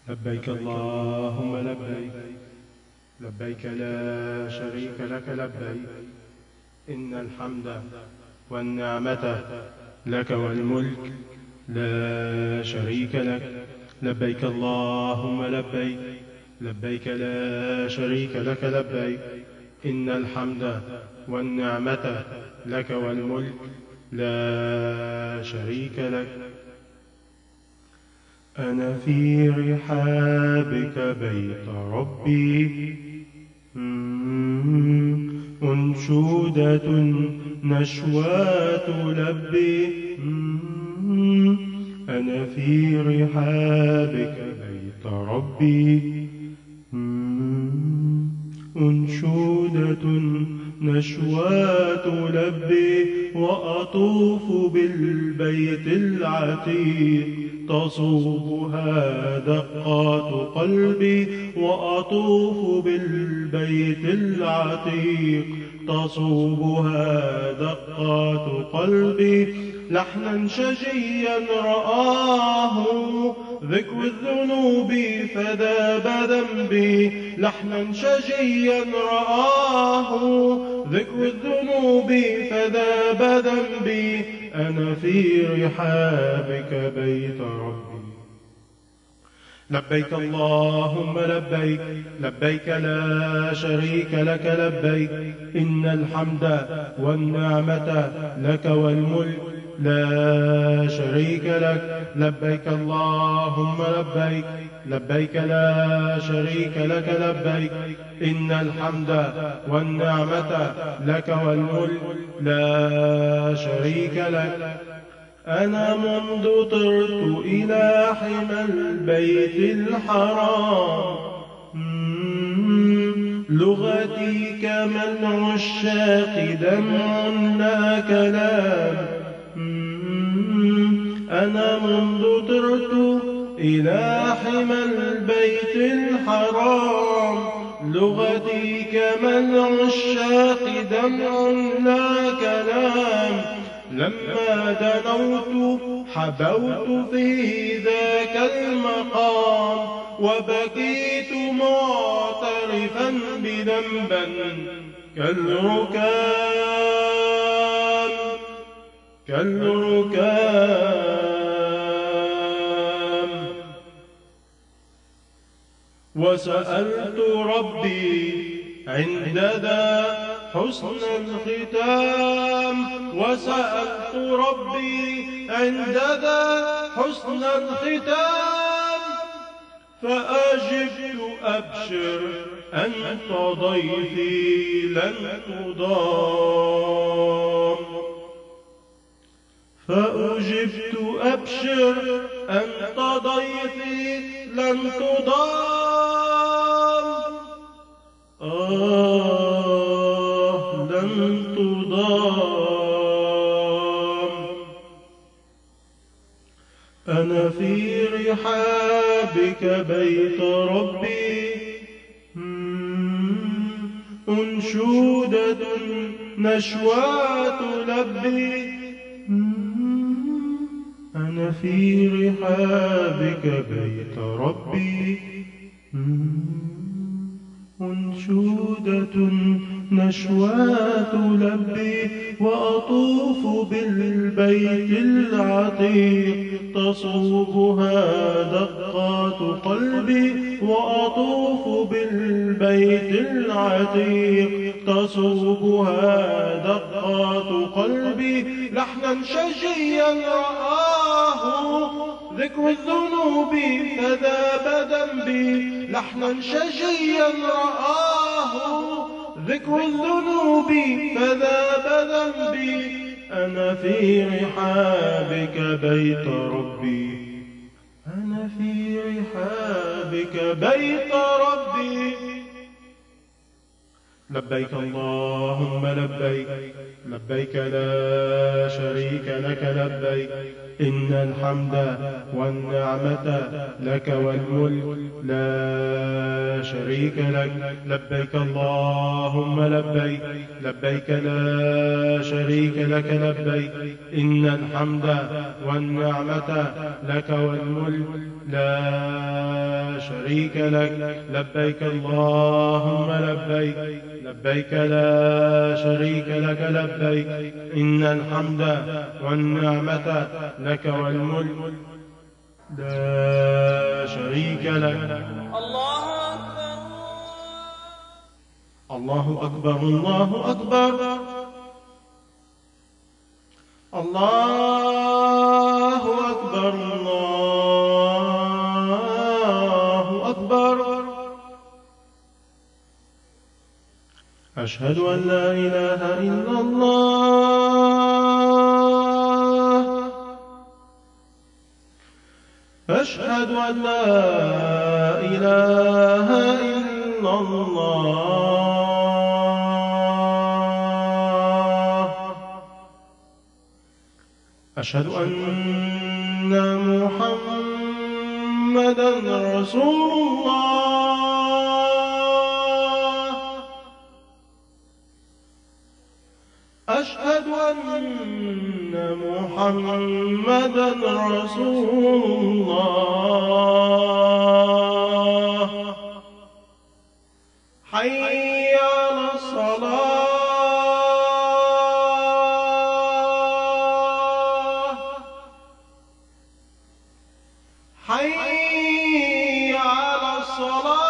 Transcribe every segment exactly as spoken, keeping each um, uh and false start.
لبيك اللهم لبيك، لبيك لا شريك لك لبيك، إن الحمد والنعمة لك والملك لا شريك لك. لبيك اللهم لبيك، لبيك لا شريك لك لبيك، إن الحمد والنعمة لك والملك لا شريك لك. أنا في رحابك بيت ربي، أنشودة نشوات لبي. أنا في رحابك بيت ربي، أنشودة نشوات لبي، وأطوف بالبيت العتيق تصوبها دقات قلبي، وأطوف بالبيت العتيق تصوبها دقات قلبي. لحنا شجيا رآه ذكر الذنوب فذاب ذنبي، لحنا شجيا رآه ذكر الذنوب فذاب ذنبي. أنا في رحابك بيت ربي. لبيك اللهم لبيك، لبيك لا شريك لك لبيك، إن الحمد والنعمة لك والملك لا شريك لك. لبيك اللهم لبيك، لبيك لا شريك لك لبيك، إن الحمد والنعمة لك والملك لا شريك لك. أنا منذ طرت إلى حمى البيت الحرام، لغتي كمن عشاق دمع لا كلام. أنا منذ طرت إلى حمى البيت الحرام، لغتي كمن عشاق دمع لا كلام. لما دنوت حبوت في ذاك المقام، وبكيت معترفا بذنبا كالركام، كالركام. وسألت ربي عند ذا حسن الختام، وسألت ربي عند ذا حسن الختام. فأجبت أبشر أنت ضيفي لن تضام، فأجبت أبشر أنت ضيفي لن تضام. آه لن تضام. أنا في رحابك بيت ربي، أنشودة نشوات لبي. أنا في رحابك بيت ربي، أنشودة نشوات لبي، وأطوف بالبيت العتيق تصوبها دقات قلبي، وأطوف بالبيت العتيق تصوبها دقات قلبي. لحنا شجيا رآه ذكر الذنوب فذاب ذنبي، لحنا شجيا رآه ذكر الذنوب فذاب ذنبي. أنا في رحابك بيت ربي، أنا في رحابك بيت ربي. لبيك اللهم لبيك، لبيك لا شريك لك لبيك، إن الحمد والنعمة لك والملك لا شريك لك. لبيك اللهم لبيك، لبيك لا شريك لك لبيك. إن الحمد والنعمة لك والملك لا شريك لك. لبيك اللهم لبيك، لبيك لا شريك لك لبيك. إن الحمد والنعمة لك والملك لا شريك لك. الله أكبر الله أكبر الله أكبر الله أكبر الله أكبر. أشهد أن لا إله إلا الله. أشهد أن لا إله إلا الله. أشهد أن محمدًا رسول الله. أشهد أن محمدًا رسول الله. حي على الصلاة. حي على الصلاة.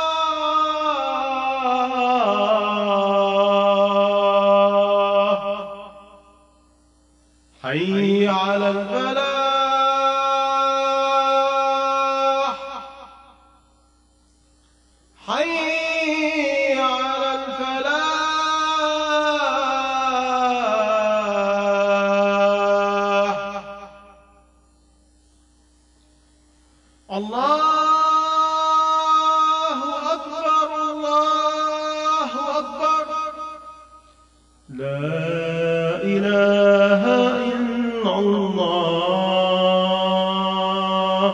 حي على الفلاح. حي على الفلاح. الله أكبر الله أكبر. لا إله إلا الله.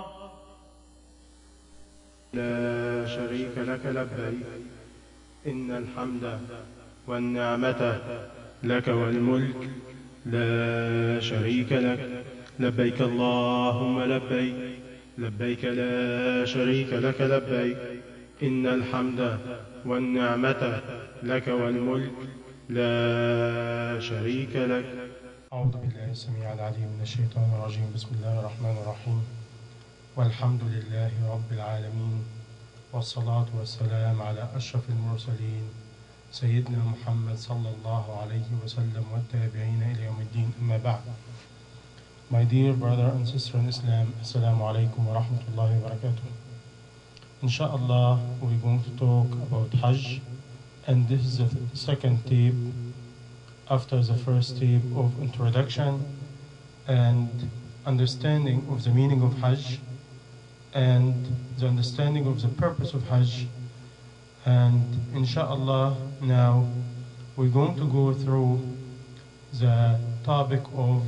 لا شريك لك لبيك. إن الحمد والنعمة لك والملك لا شريك لك. لبيك اللهم لبيك، لبيك لا شريك لك لبيك. إن الحمد والنعمة لك والملك لا شريك لك. أعوذ بالله السميع العليم من الشيطان الرجيم. بسم الله الرحمن الرحيم. والحمد لله رب العالمين، والصلاة والسلام على أشرف المرسلين سيدنا محمد صلى الله عليه وسلم والتابعين إلى يوم الدين. أما بعد. My dear brother and sister in Islam, Assalamu alaikum wa rahmatullahi wa barakatuh. Inshallah, we're going to talk about Hajj, and this is the second tape after the first tape of introduction and understanding of the meaning of Hajj and the understanding of the purpose of Hajj. And inshallah, now we're going to go through the topic of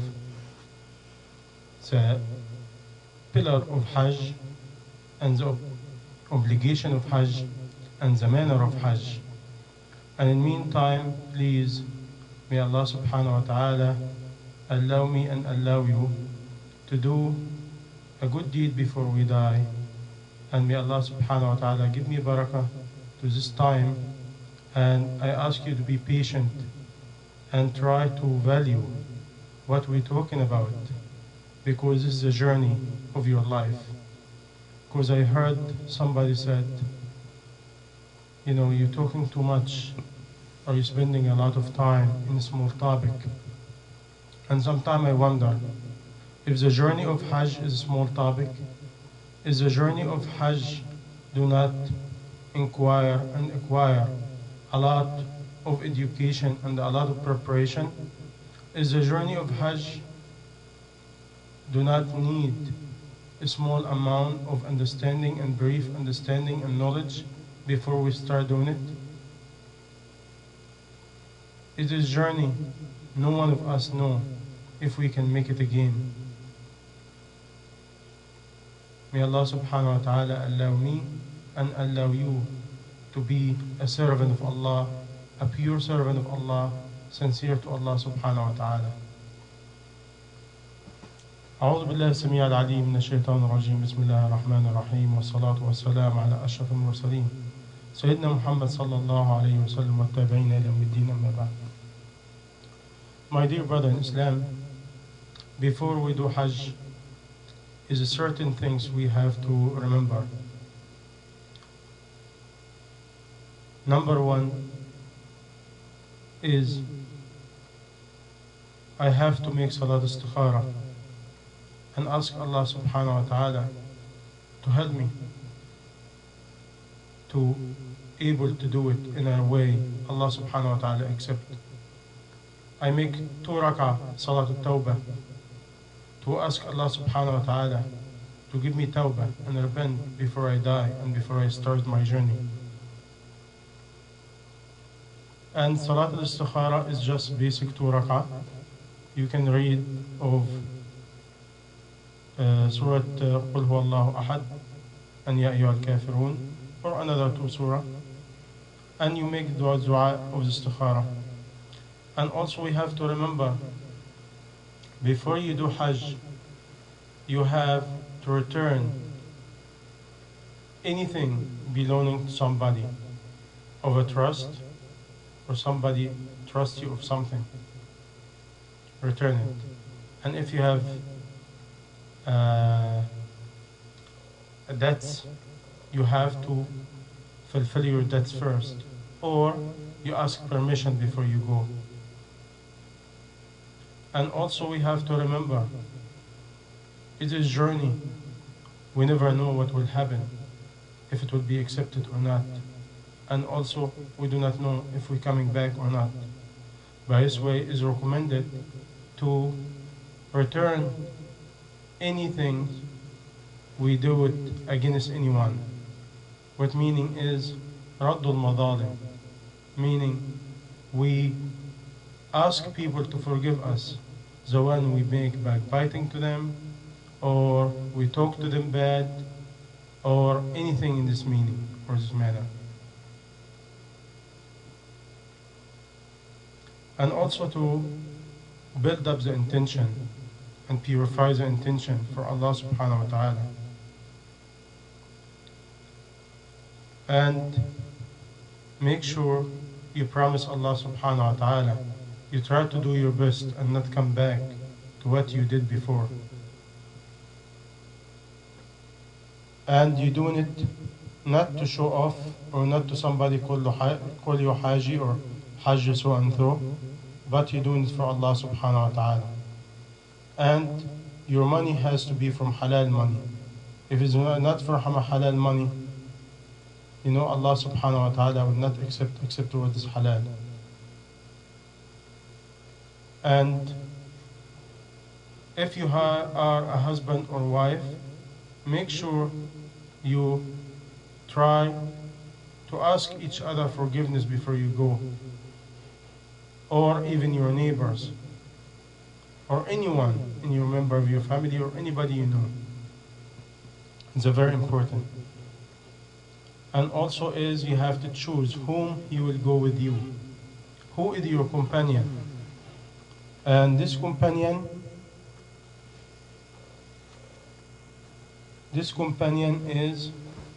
the pillar of Hajj and the obligation of Hajj and the manner of Hajj. And in the meantime, please, may Allah subhanahu wa ta'ala allow me and allow you to do a good deed before we die. And may Allah subhanahu wa ta'ala give me barakah to this time. And I ask you to be patient and try to value what we're talking about, because this is a journey of your life. Because I heard somebody said, you know, you're talking too much, or you're spending a lot of time in a small topic. And sometimes I wonder, if the journey of Hajj is a small topic, is the journey of Hajj do not inquire and acquire a lot of education and a lot of preparation? Is the journey of Hajj do not need a small amount of understanding and brief understanding and knowledge before we start doing it? It is a journey no one of us know if we can make it again. May Allah subhanahu wa ta'ala allow me and allow you to be a servant of Allah, a pure servant of Allah, sincere to Allah subhanahu wa ta'ala. أعوذ بالله السميع العليم من الشيطان الرجيم بسم الله الرحمن الرحيم والصلاة والسلام على أشرف المرسلين سيدنا محمد صلى الله عليه وسلم والتابعين إلى يوم الدين أما بعد. My dear brother in Islam, before we do Hajj, is certain things we have to remember. Number one is I have to make Salat Istikhara and ask Allah subhanahu wa ta'ala to help me to able to do it in a way Allah subhanahu wa ta'ala accept. I make two rak'ah Salat al-Tawbah to ask Allah subhanahu wa ta'ala to give me tawbah and repent before I die and before I start my journey. And Salat al-Istikhara is just basic two rak'ah. You can read of uh, Surah uh, Qul Huwa Allahu Ahad and Ya Ayyuhal Kafirun or another two surah, and you make dua dua of the Istikhara. And also we have to remember, before you do Hajj, you have to return anything belonging to somebody of a trust, or somebody trusts you of something. Return it. And if you have uh, debts, you have to fulfill your debts first, or you ask permission before you go. And also we have to remember, it is a journey. We never know what will happen, if it will be accepted or not. And also we do not know if we're coming back or not. By this way, it is recommended to return anything we do it against anyone. What meaning is Raddul Madalim, meaning we ask people to forgive us the one we make backbiting to them, or we talk to them bad, or anything in this meaning or this manner. And also to build up the intention and purify the intention for Allah subhanahu wa ta'ala. And make sure you promise Allah subhanahu wa ta'ala, you try to do your best and not come back to what you did before. And you're doing it not to show off, or not to somebody call you Haji or Hajj so and so, but you're doing it for Allah subhanahu wa ta'ala. And your money has to be from halal money. If it's not from halal money, you know Allah subhanahu wa ta'ala will not accept except what is halal. And if you are a husband or wife, make sure you try to ask each other forgiveness before you go, or even your neighbors, or anyone in your member of your family, or anybody you know. It's a very important. And also is you have to choose whom you will go with you. Who is your companion? And this companion, this companion is,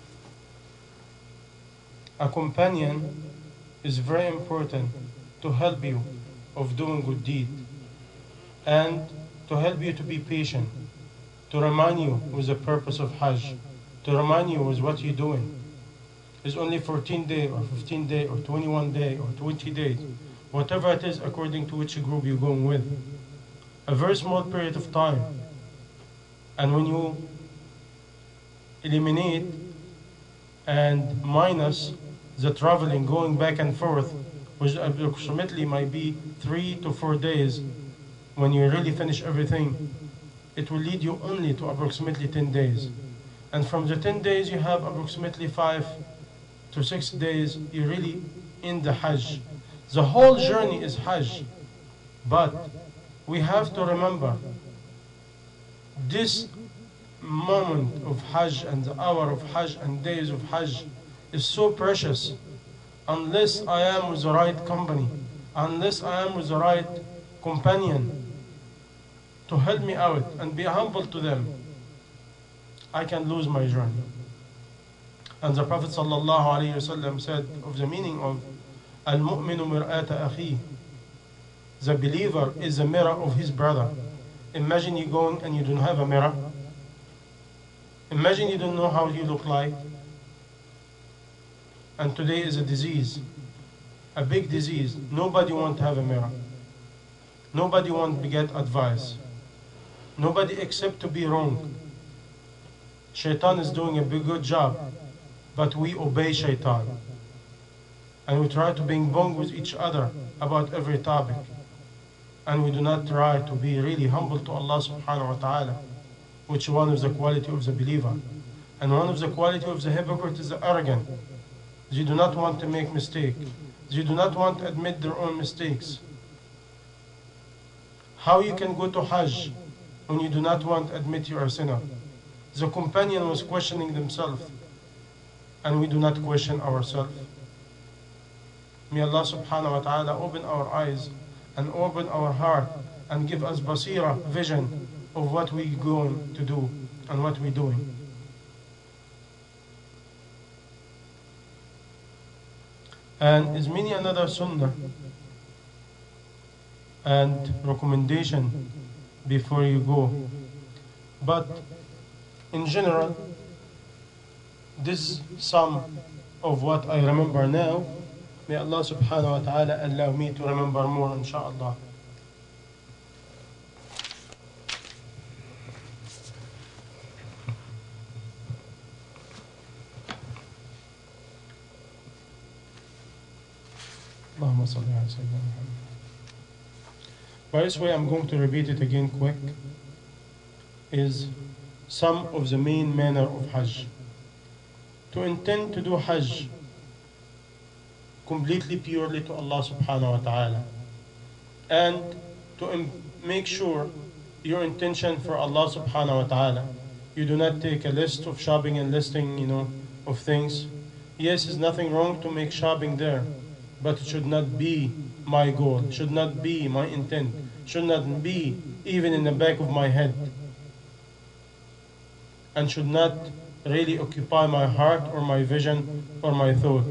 a companion is very important to help you of doing good deed, and to help you to be patient, to remind you with the purpose of Hajj, to remind you with what you're doing. It's only fourteen days or fifteen days or twenty-one days or twenty days, whatever it is according to which group you're going with. A very small period of time. And when you eliminate and minus the traveling, going back and forth, which approximately might be three to four days, when you really finish everything, it will lead you only to approximately ten days. And from the ten days, you have approximately five to six days, you're really in the Hajj. The whole journey is Hajj, but we have to remember this moment of Hajj and the hour of Hajj and days of Hajj is so precious. Unless I am with the right company, unless I am with the right companion to help me out and be humble to them, I can lose my journey. And the Prophet ﷺ said of the meaning of Al-Mu'minu mir'ata akhi, the believer is the mirror of his brother. Imagine you going and you don't have a mirror. Imagine you don't know how you look like. And today is a disease, a big disease. Nobody wants to have a mirror. Nobody wants to get advice. Nobody accept to be wrong. Shaitan is doing a big good job, but we obey Shaitan. And we try to bing bong with each other about every topic. And we do not try to be really humble to Allah subhanahu wa ta'ala, which one is the quality of the believer. And one of the quality of the hypocrite is the arrogant. They do not want to make mistake. They do not want to admit their own mistakes. How you can go to Hajj when you do not want to admit you are a sinner? The companion was questioning themselves, and we do not question ourselves. May Allah subhanahu wa ta'ala open our eyes and open our heart and give us basira, vision of what we're going to do and what we're doing. And is many another sunnah and recommendation before you go. But in general, this is some of what I remember now. May Allah subhanahu wa ta'ala allow me to remember more, inshaAllah. Allahumma salli ala Sayyidina Muhammad. By this way, I'm going to repeat it again quick, is some of the main manner of Hajj. To intend to do Hajj completely purely to Allah subhanahu wa ta'ala, and to make sure your intention for Allah subhanahu wa ta'ala. You do not take a list of shopping and listing, you know, of things. Yes, there's nothing wrong to make shopping there, but it should not be my goal, should not be my intent, should not be even in the back of my head, and should not really occupy my heart or my vision or my thought.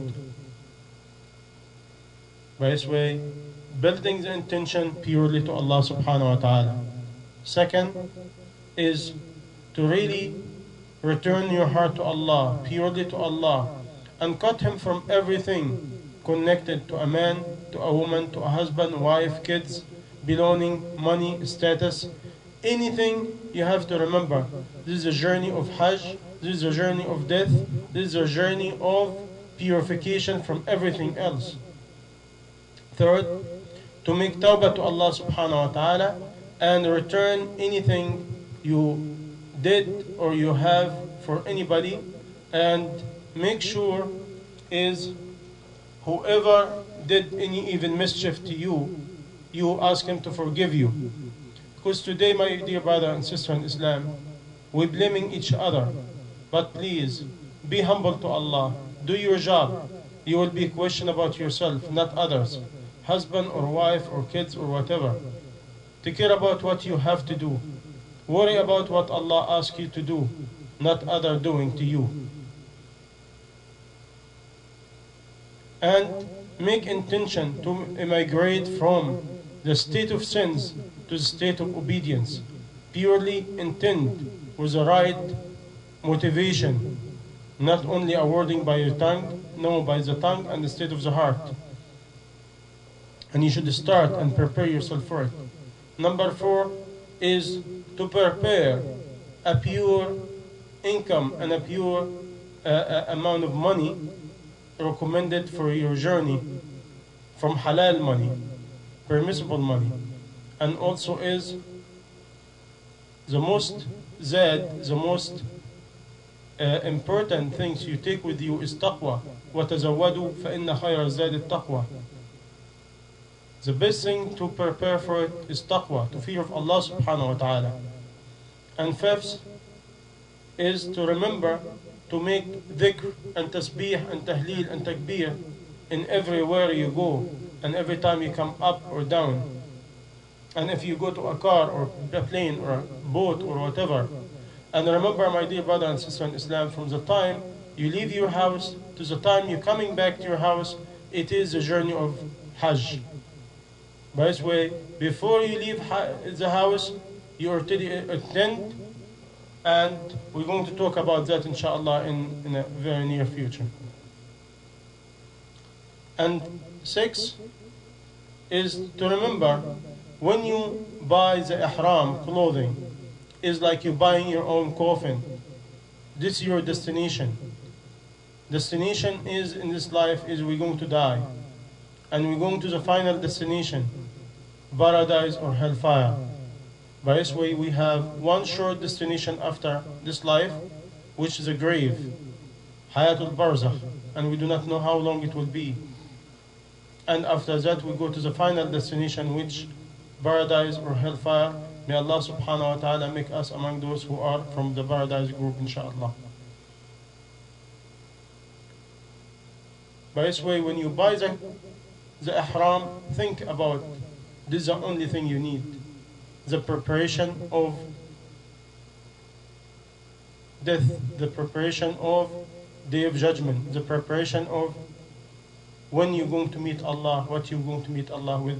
By this way, building the intention purely to Allah subhanahu wa ta'ala. Second is to really return your heart to Allah, purely to Allah, and cut Him from everything connected to a man, to a woman, to a husband, wife, kids, belonging, money, status, anything. You have to remember, this is a journey of Hajj, this is a journey of death, this is a journey of purification from everything else. Third, to make tawbah to Allah subhanahu wa ta'ala and return anything you did or you have for anybody, and make sure is whoever did any even mischief to you, you ask him to forgive you. Because today, my dear brother and sister in Islam, we're blaming each other. But please, be humble to Allah. Do your job. You will be questioned about yourself, not others. Husband or wife or kids or whatever. Take care about what you have to do. Worry about what Allah asks you to do, not other doing to you. And make intention to migrate from the state of sins to the state of obedience. Purely intend with the right motivation, not only a wording by your tongue, no, by the tongue and the state of the heart. And you should start and prepare yourself for it. Number four is to prepare a pure income and a pure uh, uh, amount of money recommended for your journey from halal money, permissible money. And also is the most zad, the most uh, important things you take with you is taqwa. وَتَزَوَّدُوا فَإِنَّ خَيْرَ الزَّادِ التَّقْوَى. The best thing to prepare for it is taqwa, to fear of Allah subhanahu wa ta'ala. And fifth is to remember to make dhikr and tasbih and tahleel and takbir in everywhere you go and every time you come up or down. And if you go to a car or a plane or a boat or whatever. And remember, my dear brother and sister in Islam, from the time you leave your house to the time you're coming back to your house, it is a journey of Hajj. By this way, before you leave the house, you already attend, and we're going to talk about that inshallah in, in a very near future. And six is to remember, when you buy the ihram clothing, is like you buying your own coffin. This is your destination. Destination is in this life is we're going to die, and we're going to the final destination, paradise or hellfire. By this way, we have one short destination after this life, which is a grave, Hayatul Barzakh, and we do not know how long it will be. And after that, we go to the final destination, which paradise or hellfire. May Allah subhanahu wa ta'ala make us among those who are from the paradise group, inshallah. By this way, when you buy the, the ihram, think about this is the only thing you need. The preparation of death, the preparation of Day of Judgment, the preparation of when you're going to meet Allah, what you're going to meet Allah with.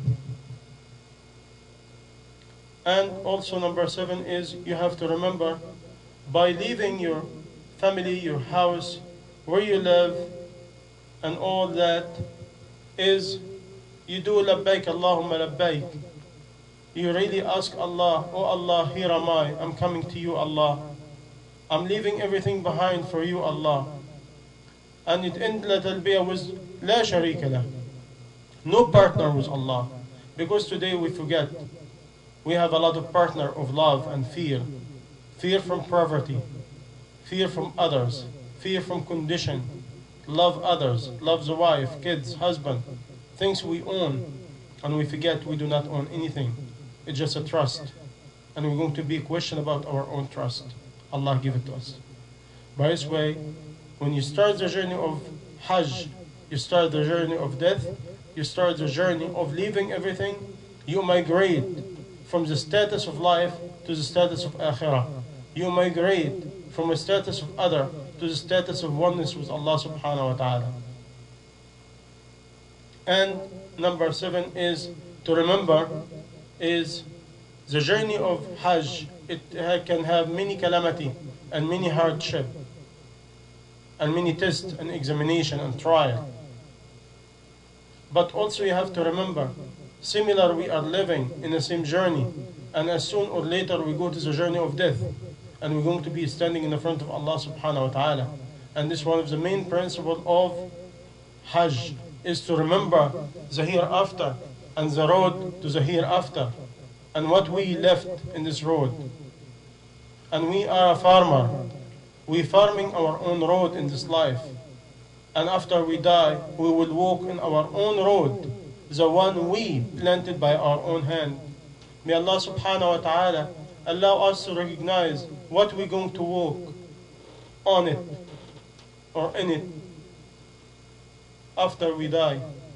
And also number seven is you have to remember, by leaving your family, your house, where you live, and all that, is you do labbaik Allahumma labbaik. You really ask Allah, oh Allah, here am I, I'm coming to you, Allah. I'm leaving everything behind for you, Allah. And it ends la talbiyah with la sharika lah. No partner with Allah. Because today we forget, we have a lot of partner of love and fear. Fear from poverty, fear from others, fear from condition, love others, love the wife, kids, husband, things we own, and we forget we do not own anything. It's just a trust, and we're going to be questioned about our own trust. Allah give it to us. By this way, when you start the journey of Hajj, you start the journey of death, you start the journey of leaving everything, you migrate from the status of life to the status of akhirah. You migrate from a status of other to the status of oneness with Allah subhanahu wa ta'ala. And number seven is to remember is the journey of Hajj. It can have many calamity and many hardship and many tests and examination and trial. But also you have to remember, similar we are living in the same journey, and as soon or later we go to the journey of death, and we're going to be standing in the front of Allah subhanahu wa ta'ala. And this is one of the main principles of Hajj, is to remember the hereafter and the road to the hereafter and what we left in this road. And we are a farmer. We're farming our own road in this life. And after we die, we will walk in our own road, the one we planted by our own hand. May Allah subhanahu wa ta'ala allow us to recognize what we're going to walk on it or in it after we die.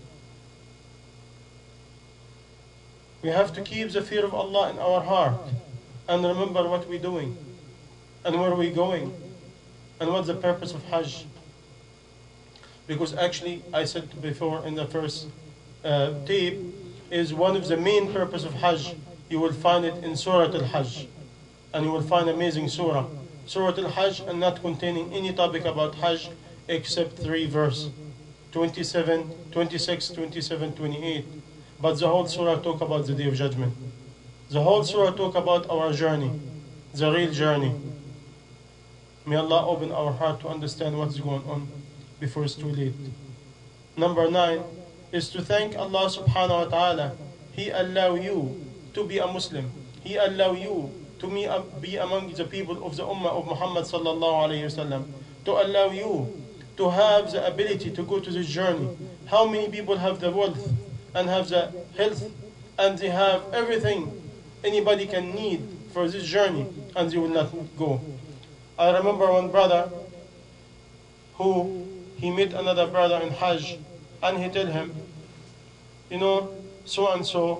We have to keep the fear of Allah in our heart and remember what we're doing and where we're going and what's the purpose of Hajj. Because actually, I said before in the first uh, tape, is one of the main purpose of Hajj. You will find it in Surah Al-Hajj, and you will find amazing surah. Surah Al-Hajj, and not containing any topic about Hajj except three verses, twenty-seven, twenty-six, twenty-seven, twenty-eight. But the whole surah talk about the Day of Judgment. The whole surah talk about our journey, the real journey. May Allah open our heart to understand what's going on before it's too late. Number nine is to thank Allah subhanahu wa ta'ala. He allow you to be a Muslim. He allow you to be among the people of the Ummah of Muhammad sallallahu alayhi wasallam. To allow you to have the ability to go to this journey. How many people have the wealth and have the health, and they have everything anybody can need for this journey, and they will not go. I remember one brother who he met another brother in Hajj, and he told him, you know, so and so,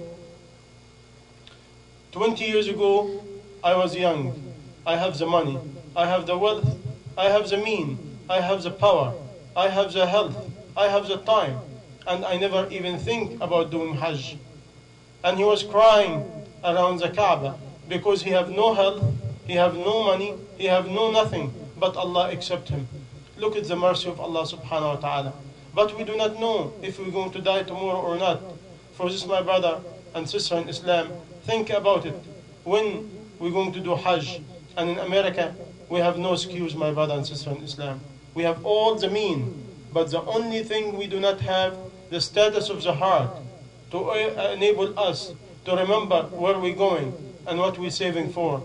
twenty years ago I was young, I have the money, I have the wealth, I have the mean, I have the power, I have the health, I have the time, and I never even think about doing Hajj. And he was crying around the Kaaba because he have no health, he have no money, he have no nothing, but Allah accept him. Look at the mercy of Allah subhanahu wa ta'ala. But we do not know if we're going to die tomorrow or not. For this, my brother and sister in Islam, think about it. When we're going to do Hajj, and in America, we have no excuse, my brother and sister in Islam. We have all the mean, but the only thing we do not have, the status of the heart, to enable us to remember where we're going and what we're saving for.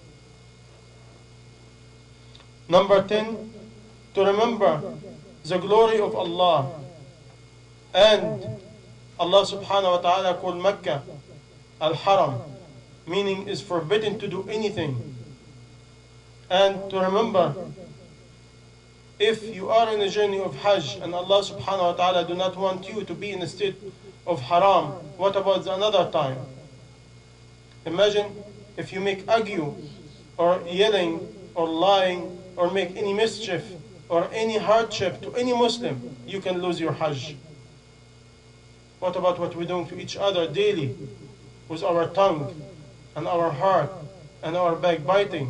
Number ten, to remember the glory of Allah. And Allah subhanahu wa ta'ala called Mecca Al-Haram, meaning is forbidden to do anything. And to remember, if you are in a journey of Hajj and Allah subhanahu wa ta'ala do not want you to be in a state of haram, what about the another time? Imagine if you make argue or yelling or lying or make any mischief or any hardship to any Muslim, you can lose your Hajj. What about what we're doing to each other daily with our tongue and our heart and our backbiting?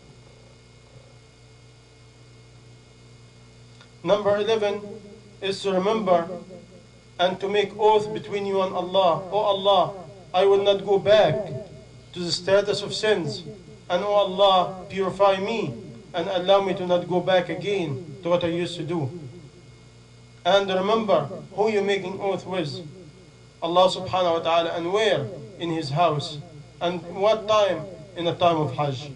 Number eleven is to remember and to make oath between you and Allah. Oh Allah, I will not go back to the status of sins. And oh Allah, purify me and allow me to not go back again to what I used to do. And remember who you're making oath with. Allah subhanahu wa ta'ala, and where? In His house. And what time? In the time of Hajj.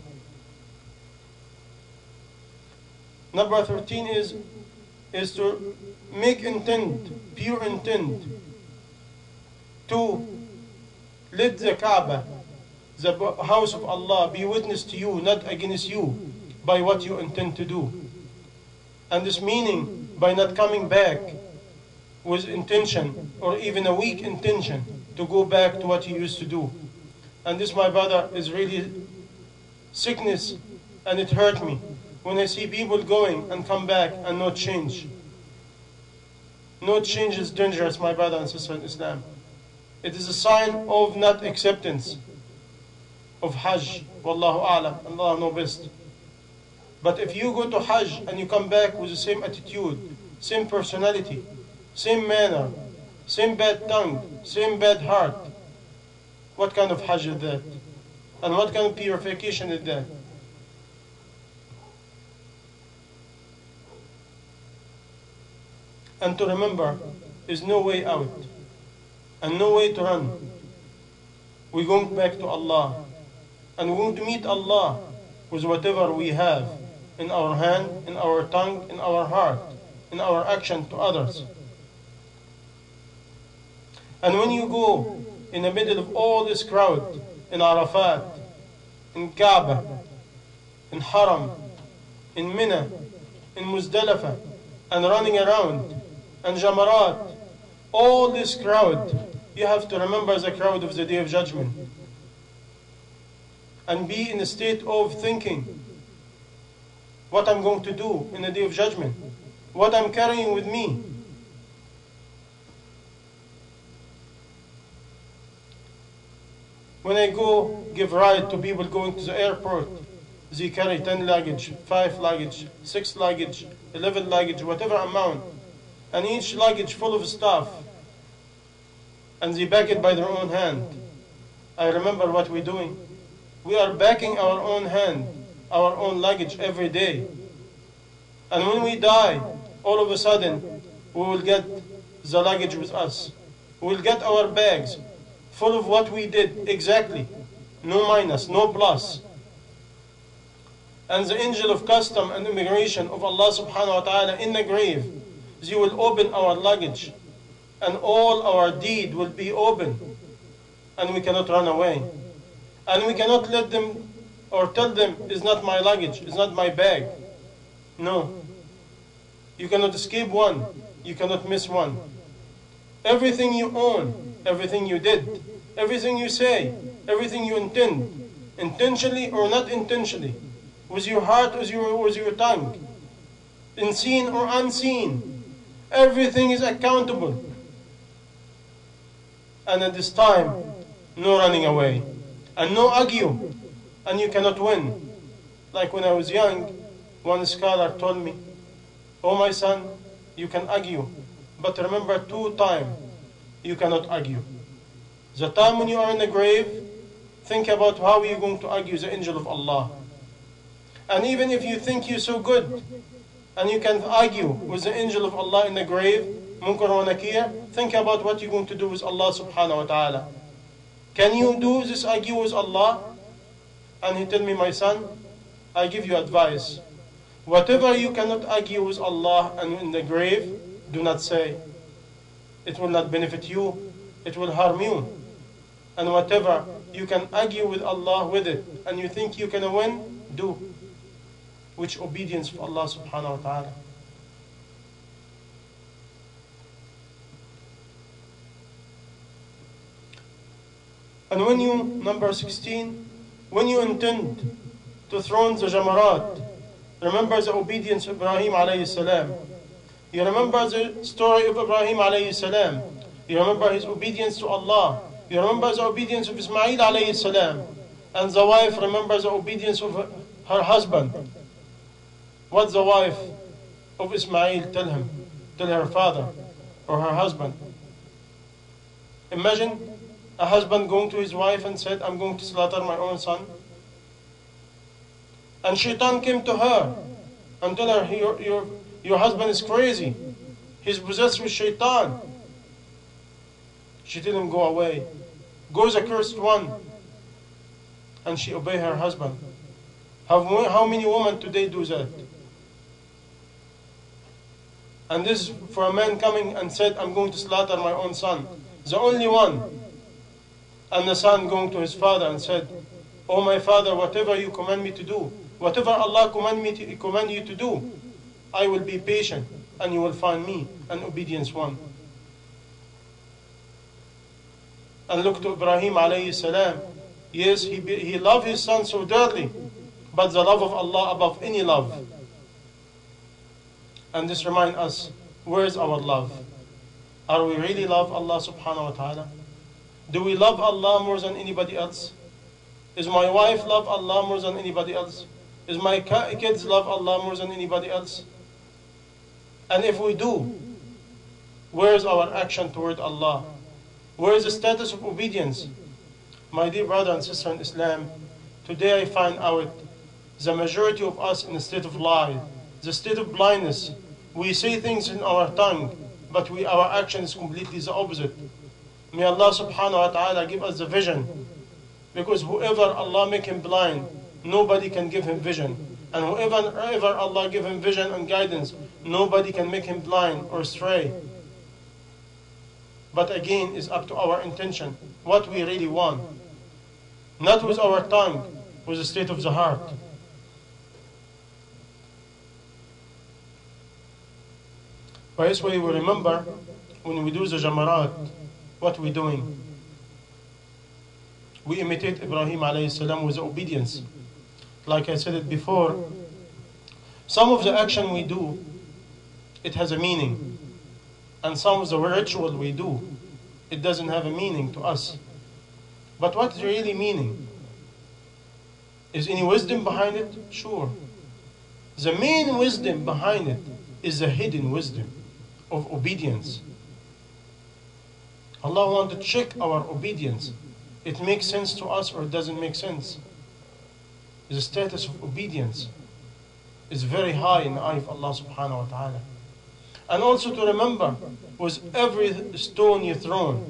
Number thirteen is, is to make intent, pure intent, to let the Kaaba, the house of Allah, be witness to you, not against you, by what you intend to do. And this meaning, by not coming back with intention, or even a weak intention, to go back to what you used to do. And this, my brother, is really sickness, and it hurt me when I see people going and come back and no change. No change is dangerous, my brother and sister in Islam. It is a sign of not acceptance of Hajj. Wallahu a'lam, Allah knows best. But if you go to Hajj and you come back with the same attitude, same personality, same manner, same bad tongue, same bad heart, what kind of Hajj is that? And what kind of purification is that? And to remember, is no way out and no way to run. We're going back to Allah, and we're going to meet Allah with whatever we have in our hand, in our tongue, in our heart, in our action to others. And when you go in the middle of all this crowd, in Arafat, in Kaaba, in Haram, in Mina, in Muzdalifah, and running around, and Jamarat, all this crowd, you have to remember the crowd of the Day of Judgment. And be in a state of thinking what I'm going to do in the Day of Judgment, what I'm carrying with me. When I go give ride to people going to the airport, they carry ten luggage, five luggage, six luggage, eleven luggage, whatever amount, and each luggage full of stuff, and they bag it by their own hand. I remember what we're doing. We are bagging our own hand, our own luggage every day. And when we die, all of a sudden, we will get the luggage with us. We will get our bags full of what we did exactly. No minus, no plus. And the angel of custom and immigration of Allah subhanahu wa ta'ala in the grave, they will open our luggage and all our deed will be open, and we cannot run away. And we cannot let them or tell them, it's not my luggage, it's not my bag. No. You cannot escape one. You cannot miss one. Everything you own, everything you did, everything you say, everything you intend, intentionally or not intentionally, with your heart, with your, with your tongue, in seen or unseen, everything is accountable. And at this time, no running away, and no argue, and you cannot win. Like when I was young, one scholar told me, "Oh my son, you can argue, but remember two times you cannot argue. The time when you are in the grave, think about how you're going to argue the angel of Allah. And even if you think you're so good, and you can argue with the angel of Allah in the grave, Munkar wa Nakir, think about what you're going to do with Allah subhanahu wa ta'ala. Can you do this argue with Allah?" And he told me, "My son, I give you advice. Whatever you cannot argue with Allah and in the grave, do not say. It will not benefit you, it will harm you. And whatever you can argue with Allah with it, and you think you can win, do." Which obedience of Allah subhanahu wa ta'ala. And when you, number sixteen, when you intend to throw the jamarat, remember the obedience of Ibrahim alayhi salam. You remember the story of Ibrahim alayhi salam. You remember his obedience to Allah. You remember the obedience of Ismail alayhi salam. And the wife remembers the obedience of her husband. What the wife of Ismail tell him, tell her father or her husband? Imagine a husband going to his wife and said, "I'm going to slaughter my own son." And Shaitan came to her and told her, your, your, your husband is crazy. He's possessed with Shaitan. She didn't go away. Go the cursed one. And she obeyed her husband. How, how many women today do that? And this is for a man coming and said, "I'm going to slaughter my own son." The only one. And the son going to his father and said, "Oh my father, whatever you command me to do, whatever Allah command me to command you to do, I will be patient, and you will find me an obedience one." And look to Ibrahim alayhi salam. Yes, he, he loved his son so dearly, but the love of Allah above any love. And this reminds us, where is our love? Are we really love Allah subhanahu wa ta'ala? Do we love Allah more than anybody else? Is my wife love Allah more than anybody else? Is my kids love Allah more than anybody else? And if we do, where is our action toward Allah? Where is the status of obedience? My dear brother and sister in Islam, today I find out the majority of us in a state of lie, the state of blindness. We say things in our tongue, but we, our action is completely the opposite. May Allah subhanahu wa ta'ala give us the vision. Because whoever Allah make him blind, nobody can give him vision. And whoever, whoever Allah give him vision and guidance, nobody can make him blind or stray. But again, it's up to our intention, what we really want. Not with our tongue, with the state of the heart. By this way, we remember when we do the jamarat, what we're doing. We imitate Ibrahim alayhi salam with obedience. Like I said it before, some of the action we do, it has a meaning. And some of the ritual we do, it doesn't have a meaning to us. But what's really meaning? Is any wisdom behind it? Sure. The main wisdom behind it is the hidden wisdom of obedience. Allah wants to check our obedience. It makes sense to us or it doesn't make sense. The status of obedience is very high in the eye of Allah subhanahu wa ta'ala. And also to remember, with every stone you throw,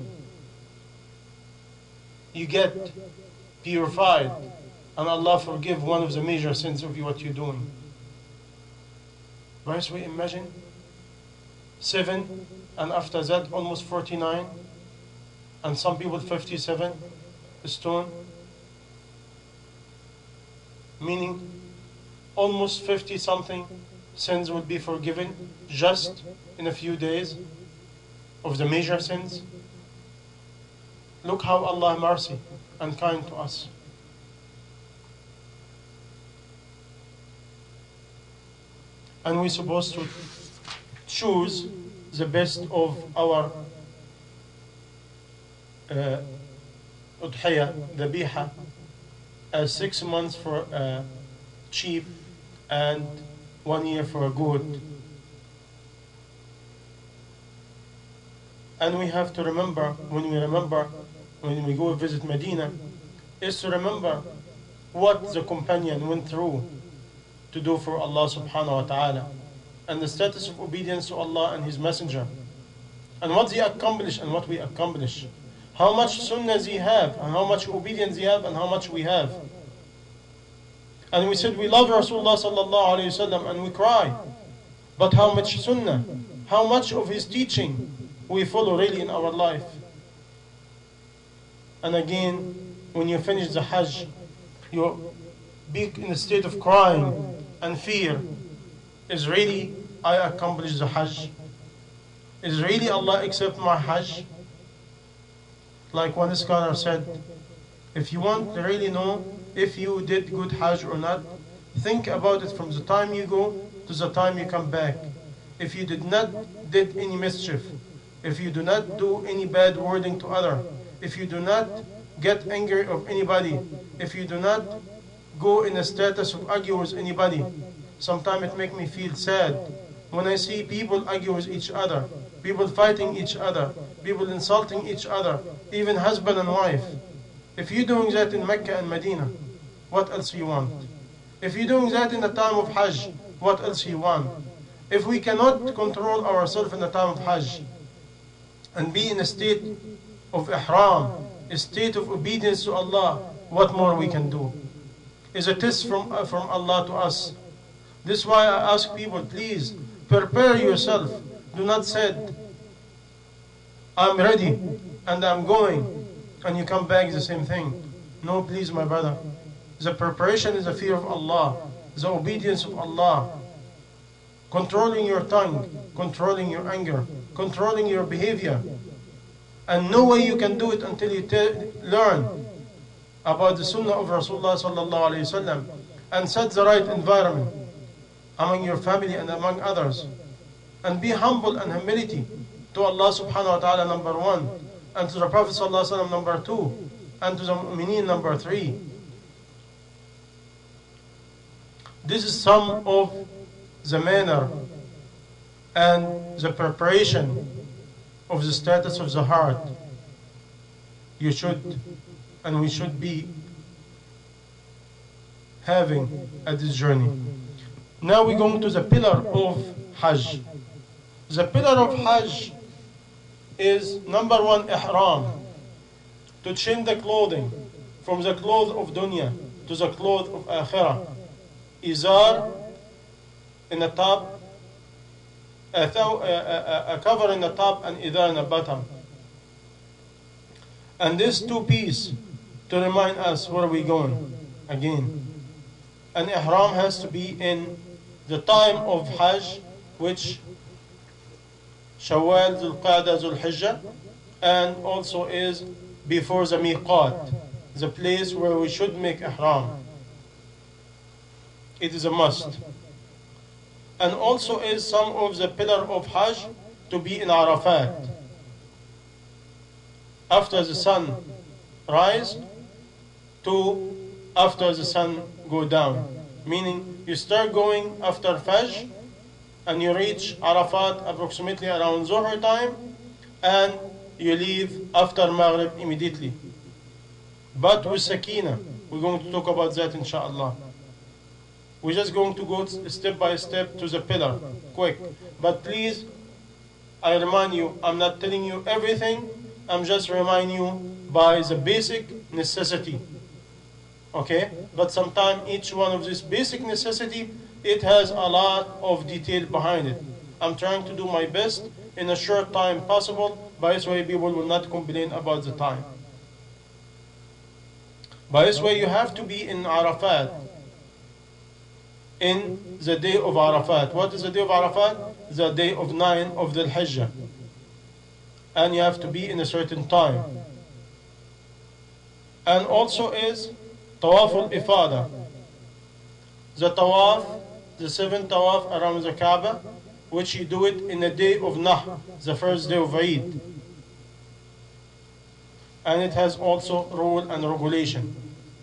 you get purified, and Allah forgive one of the major sins of what you're doing. Right? We imagine seven, and after that almost forty-nine, and some people fifty-seven stone, meaning almost fifty something sins will be forgiven just in a few days of the major sins. Look how Allah mercy and kind to us. And we're supposed to choose the best of our uh, udhiyah, dhabiha, as six months for uh, sheep and one year for a goat. And we have to remember, when we remember, when we go visit Medina, is to remember what the companion went through to do for Allah subhanahu wa ta'ala, and the status of obedience to Allah and His Messenger, and what they accomplished and what we accomplish, how much sunnah they have, and how much obedience they have, and how much we have. And we said we love Rasulullah sallallahu alayhi wasallam and we cry, but how much sunnah, how much of his teaching we follow really in our life? And again, when you finish the Hajj, you be in a state of crying and fear. Is really I accomplished the Hajj? Is really Allah accept my Hajj? Like one scholar said, if you want to really know if you did good Hajj or not, think about it from the time you go to the time you come back. If you did not did any mischief, if you do not do any bad wording to other, if you do not get angry of anybody, if you do not go in a status of argue with anybody. Sometimes it makes me feel sad when I see people argue with each other, people fighting each other, people insulting each other, even husband and wife. If you're doing that in Mecca and Medina, what else you want? If you're doing that in the time of Hajj, what else you want? If we cannot control ourselves in the time of Hajj and be in a state of ihram, a state of obedience to Allah, what more we can do? Is a test from, uh, from Allah to us. This is why I ask people, please prepare yourself. Do not say, I'm ready and I'm going, and you come back the same thing. No, please, my brother. The preparation is the fear of Allah, the obedience of Allah, controlling your tongue, controlling your anger, controlling your behavior. And no way you can do it until you learn about the sunnah of Rasulullah sallallahu alayhi wasallam and set the right environment among your family and among others. And be humble and humility to Allah subhanahu wa ta'ala, number one, and to the Prophet sallallahu alayhi wasallam, number two, and to the mu'mineen, number three. This is some of the manner and the preparation of the status of the heart you should and we should be having at this journey. Now we're going to the pillar of Hajj. The pillar of Hajj is number one, ihram, to change the clothing from the clothes of dunya to the clothes of akhirah. Izar in the top, a, a, a cover in the top, and idar in the bottom. And this two piece to remind us where we're going again. And ihram has to be in the time of Hajj, which Shawwal, Dhul Qa'dah, Dhul Hijjah, and also is before the miqat, the place where we should make ihram. It is a must. And also is some of the pillar of Hajj to be in Arafat. After the sun rise to after the sun go down. Meaning you start going after Fajr and you reach Arafat approximately around Zuhr time, and you leave after Maghrib immediately. But with Sakina, we're going to talk about that inshallah. We're just going to go step by step to the pillar, quick. But please, I remind you, I'm not telling you everything, I'm just reminding you by the basic necessity. Okay? But sometimes each one of this basic necessity, it has a lot of detail behind it. I'm trying to do my best in a short time possible. By this way, people will not complain about the time. By this way, you have to be in Arafat in the day of Arafat. What is the day of Arafat? The day of nine of the Hijjah. And you have to be in a certain time. And also is Tawaf al-Ifada. The Tawaf, the seventh Tawaf around the Kaaba, which you do it in the day of Nahr, the first day of Eid. And it has also rule and regulation.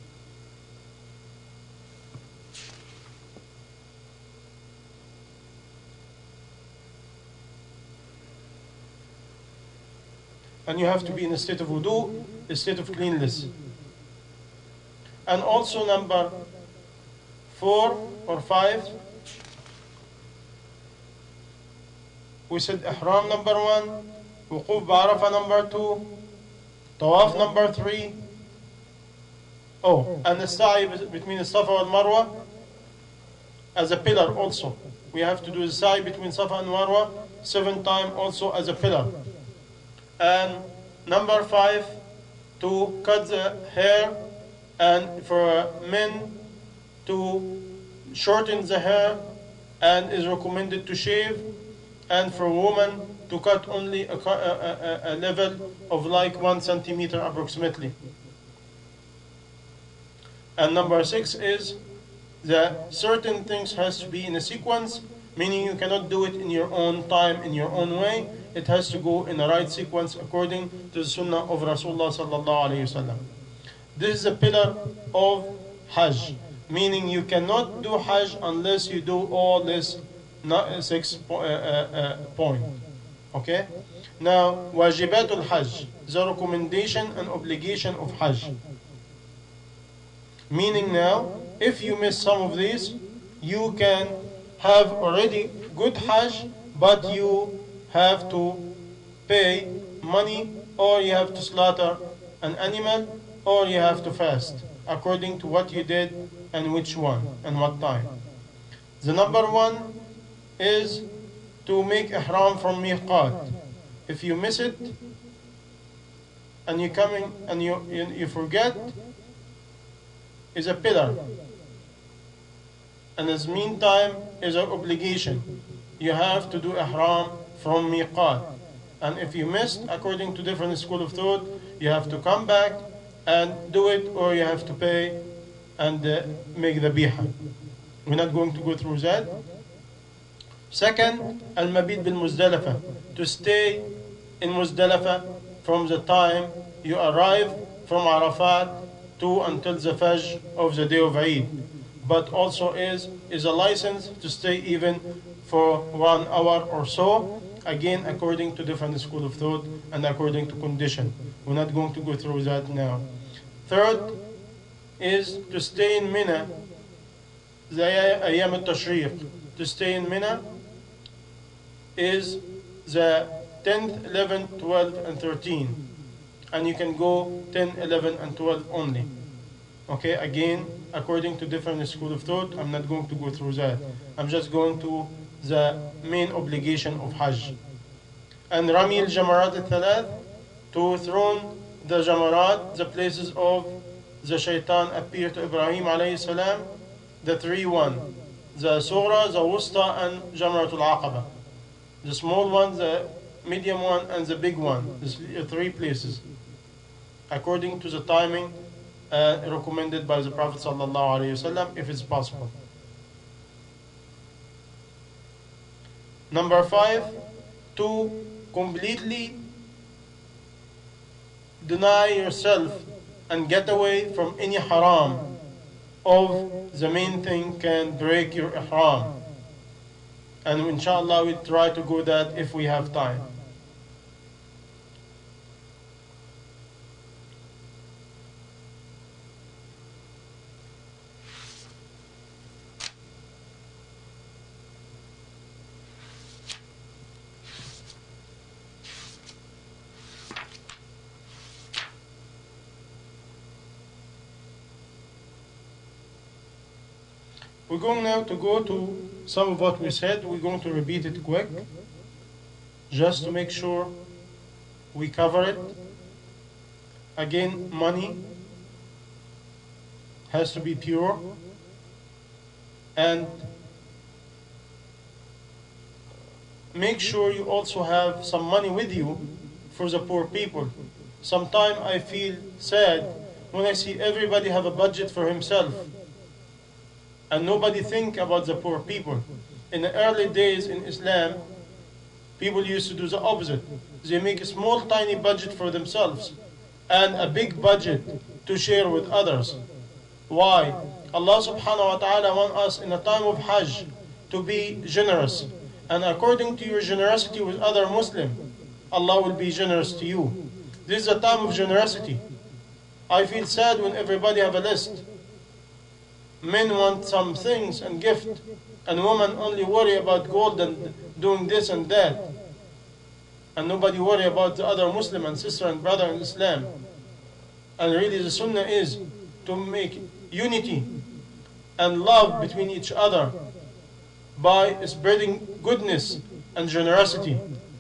And you have to be in a state of wudu, a state of cleanliness. And also number four or five, we said ihram number one, wuquf ba'arafah number two, tawaf number three. Oh, and the sa'i between the Safa and Marwa as a pillar also. We have to do the sa'i between Safa and Marwa seven times also as a pillar. And number five, to cut the hair, and for men to shorten the hair and is recommended to shave, and for women to cut only a, a, a, a level of like one centimeter approximately. And number six is that certain things has to be in a sequence, meaning you cannot do it in your own time, in your own way. It has to go in the right sequence according to the sunnah of Rasulullah sallallahu alayhi wasallam. This is a pillar of Hajj, meaning you cannot do Hajj unless you do all this six uh, uh, uh, point. Okay? Now, wajibatul Hajj, the recommendation and obligation of Hajj. Meaning now, if you miss some of these, you can have already good Hajj, but you have to pay money, or you have to slaughter an animal, or you have to fast, according to what you did and which one and what time. The number one is to make ihram from miqat. If you miss it and you come in and you, you, you forget, is a pillar. And in the meantime is an obligation. You have to do ihram from miqat. And if you missed, according to different school of thought, you have to come back and do it, or you have to pay and uh, make the biha. We're not going to go through that. Second, al-mabit bil Muzdalifah, to stay in Muzdalifah from the time you arrive from Arafat to until the Fajr of the day of Eid. But also is, is a license to stay even for one hour or so, again according to different school of thought and according to condition. We're not going to go through that now. Third is to stay in Mina, the Ayyam al-Tashriq. To stay in Mina is the tenth, eleventh, twelfth, and thirteenth. And you can go ten, eleven, and twelve only. Okay, again, according to different school of thought, I'm not going to go through that. I'm just going to the main obligation of Hajj. And Rami al-Jamarat al-Thalath, to throw the Jamarat, the places of the shaitan appeared to Ibrahim alayhi salam, the three one, the Sughra, the Wusta, and Jamratul Aqaba. The small one, the medium one, and the big one. The three places, according to the timing uh, recommended by the Prophet sallallahu alaihi wasallam, if it's possible. Number five, to completely deny yourself and get away from any haram of the main thing can break your ihram. And inshallah we'll try to go that if we have time. We're going now to go to some of what we said. We're going to repeat it quick, just to make sure we cover it. Again, money has to be pure, and make sure you also have some money with you for the poor people. Sometimes I feel sad when I see everybody have a budget for himself and nobody think about the poor people. In the early days in Islam, people used to do the opposite. They make a small tiny budget for themselves and a big budget to share with others. Why? Allah subhanahu wa ta'ala wants us in a time of Hajj to be generous. And according to your generosity with other Muslims, Allah will be generous to you. This is a time of generosity. I feel sad when everybody have a list. Men want some things and gift, and women only worry about gold and doing this and that. And nobody worry about the other Muslim and sister and brother in Islam. And really the sunnah is to make unity and love between each other by spreading goodness and generosity.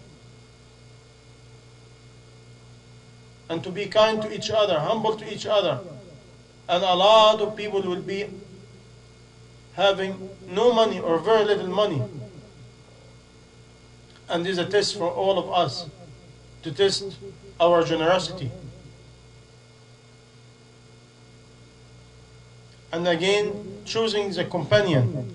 And to be kind to each other, humble to each other. And a lot of people will be having no money or very little money. And this is a test for all of us to test our generosity. And again, choosing the companion,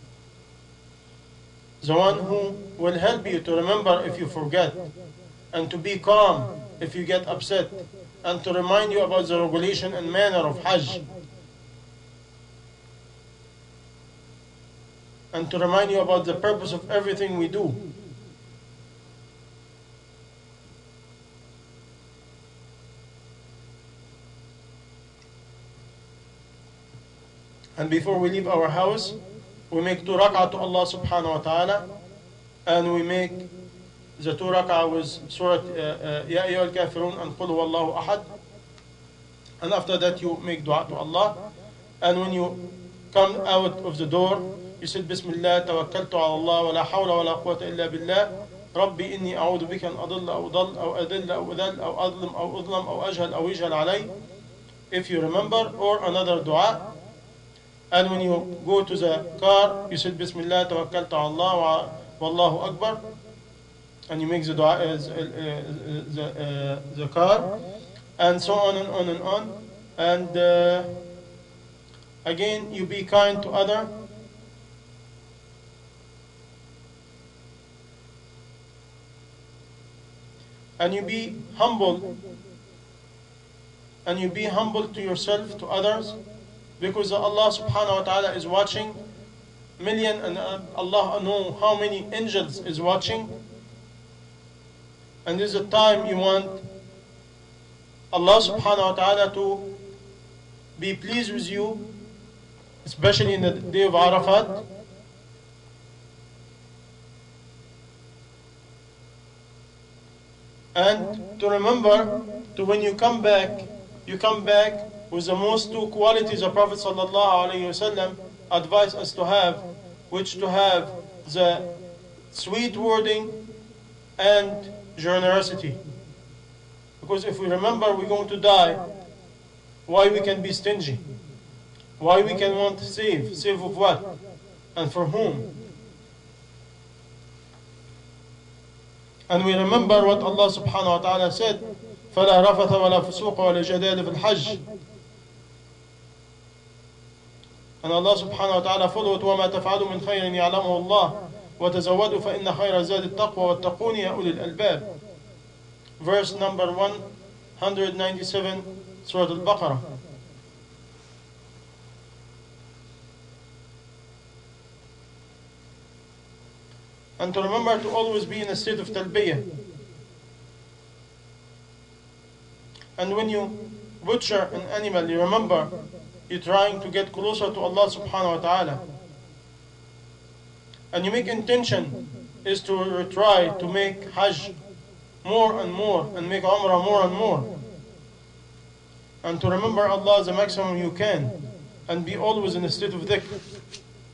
the one who will help you to remember if you forget, and to be calm if you get upset, and to remind you about the regulation and manner of Hajj, and to remind you about the purpose of everything we do. And before we leave our house, we make two rak'ah to Allah subhanahu wa ta'ala, and we make the two rak'ah with Surah Ya Ayyuhal Kafirun and Qul Huwallahu Ahad. And after that you make dua to Allah. And when you come out of the door, you said Bismillah tawakkaltu ala Allah wa la hawla wa la quwwata illa billah. Rabbi inni a'udhu bika an adilla aw dal aw adilla aw adal aw adlim aw udlam aw ajhal aw yajhal alay. If you remember, or another dua. And when you go to the car, you said Bismillah tawakkaltu ala Allah wa wallahu akbar. And you make the dua, uh, the, uh, the car, and so on and on and on. And uh, again, you be kind to other. And you be humble. And you be humble to yourself, to others, because Allah subhanahu wa ta'ala is watching. Million, and Allah knows how many angels is watching. And this is a time you want Allah subhanahu wa ta'ala to be pleased with you, especially in the day of Arafat. And to remember, to when you come back, you come back with the most two qualities the Prophet sallallahu alaihi wasallam advised us to have, which to have the sweet wording and generosity. Because if we remember we're going to die, why we can be stingy? Why we can want to save? Save of what? And for whom? And we remember what Allah subhanahu wa ta'ala said, فَلَا رَفَثَ وَلَا فُسُوقَ وَلَا جَدَالَ فِي الْحَجِّ. And Allah subhanahu wa ta'ala followed, وَمَا تَفْعَلُوا مِنْ خَيْرٍ يَعْلَمُهُ اللَّهُ وَتَزَوَّدُوا فَإِنَّ خَيْرَ الزَّادِ التَّقْوَى وَاتَّقُونِ يَا أُولِي الْأَلْبَابِ. Verse number one hundred ninety-seven, Surah Al-Baqarah. And to remember to always be in a state of talbiyah. And when you butcher an animal, you remember you're trying to get closer to Allah subhanahu wa ta'ala. And you make intention is to try to make Hajj more and more, and make Umrah more and more. And to remember Allah the maximum you can, and be always in a state of dhikr.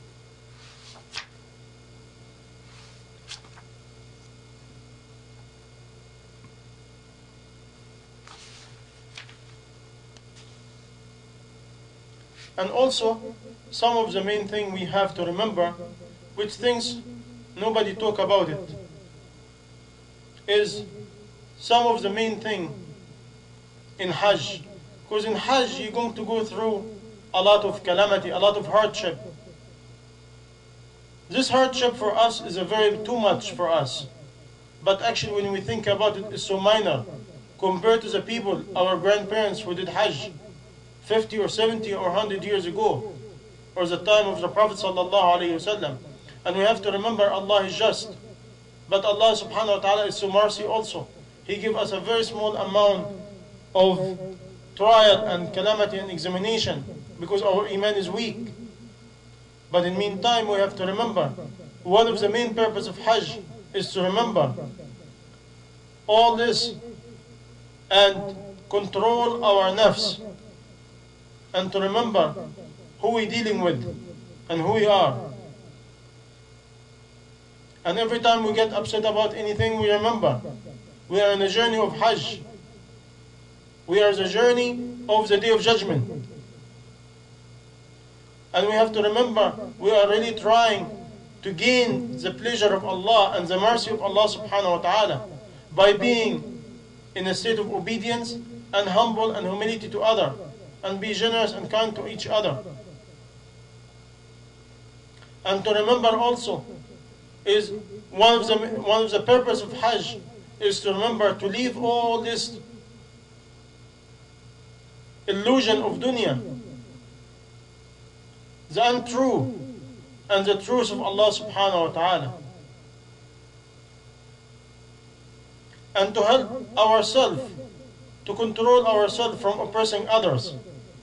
And also, some of the main thing we have to remember, which things nobody talk about it, is some of the main thing in Hajj. Because in Hajj, you're going to go through a lot of calamity, a lot of hardship. This hardship for us is a very too much for us. But actually, when we think about it, it's so minor compared to the people, our grandparents who did Hajj fifty or seventy or one hundred years ago, or the time of the Prophet sallallahu alaihi wasallam. And we have to remember Allah is just. But Allah subhanahu wa ta'ala is so mercy also. He gives us a very small amount of trial and calamity and examination because our iman is weak. But in the meantime, we have to remember, one of the main purpose of Hajj is to remember all this and control our nafs, and to remember who we're dealing with and who we are. And every time we get upset about anything, we remember we are on a journey of Hajj. We are the journey of the Day of Judgment. And we have to remember we are really trying to gain the pleasure of Allah and the mercy of Allah subhanahu wa ta'ala by being in a state of obedience and humble and humility to others, and be generous and kind to each other. And to remember also is one of the one of the purpose of Hajj is to remember to leave all this illusion of dunya, the untrue and the truth of Allah subhanahu wa ta'ala, and to help ourselves, to control ourselves from oppressing others,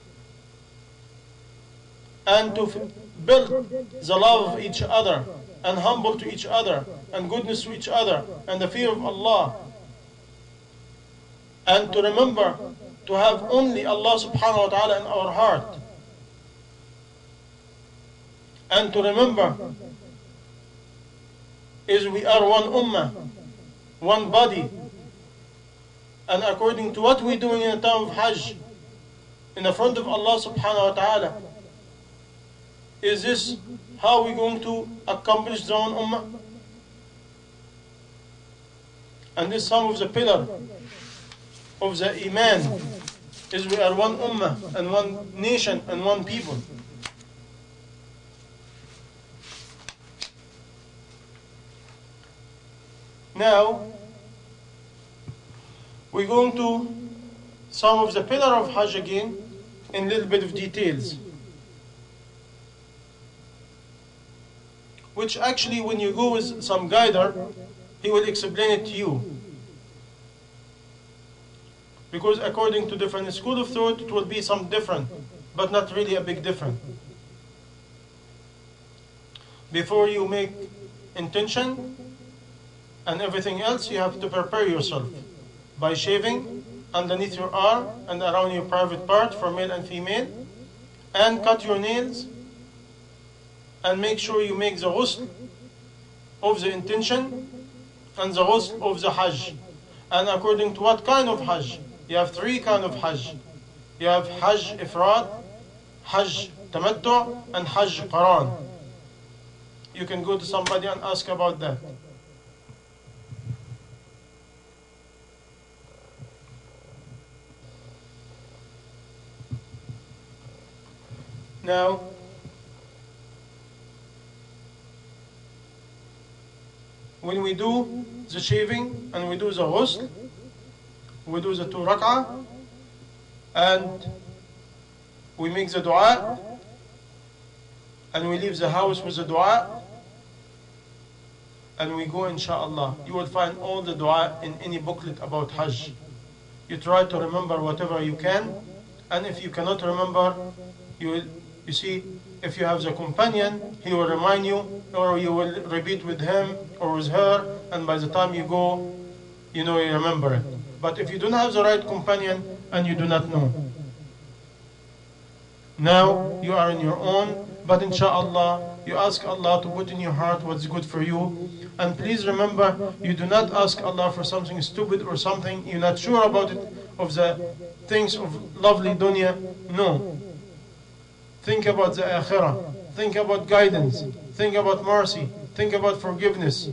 and to build the love of each other, and humble to each other, and goodness to each other, and the fear of Allah, and to remember to have only Allah subhanahu wa ta'ala in our heart, and to remember is we are one ummah, one body, and according to what we're doing in the time of Hajj, in the front of Allah subhanahu wa ta'ala, is this how we're going to accomplish the one ummah? And this some of the pillar of the iman is we are one ummah and one nation and one people. Now, we're going to some of the pillar of Hajj again in a little bit of details, which actually when you go with some guider, he will explain it to you. Because according to different school of thought, it will be some different, but not really a big difference. Before you make intention and everything else, you have to prepare yourself by shaving underneath your arm and around your private part for male and female, and cut your nails, and make sure you make the ghusl of the intention and the ghusl of the Hajj. And according to what kind of Hajj? You have three kind of Hajj. You have Hajj Ifrad, Hajj Tamattu, and Hajj Qaran. You can go to somebody and ask about that. Now, when we do the shaving and we do the ghusl, we do the two rak'ah, and we make the dua, and we leave the house with the dua, and we go inshallah. You will find all the dua in any booklet about Hajj. You try to remember whatever you can, and if you cannot remember, you will, you see, if you have the companion, he will remind you, or you will repeat with him or with her, and by the time you go, you know, you remember it. But if you don't have the right companion and you do not know, now you are on your own, but inshallah, you ask Allah to put in your heart what's good for you. And please remember, you do not ask Allah for something stupid or something you're not sure about it, of the things of lovely dunya. No. Think about the akhirah. Think about guidance. Think about mercy. Think about forgiveness.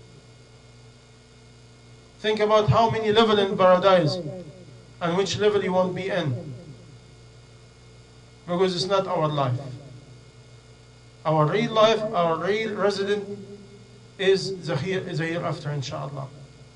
Think about how many levels in paradise and which level you won't be in. Because it's not our life. Our real life, our real resident is the, here, is the hereafter, inshallah.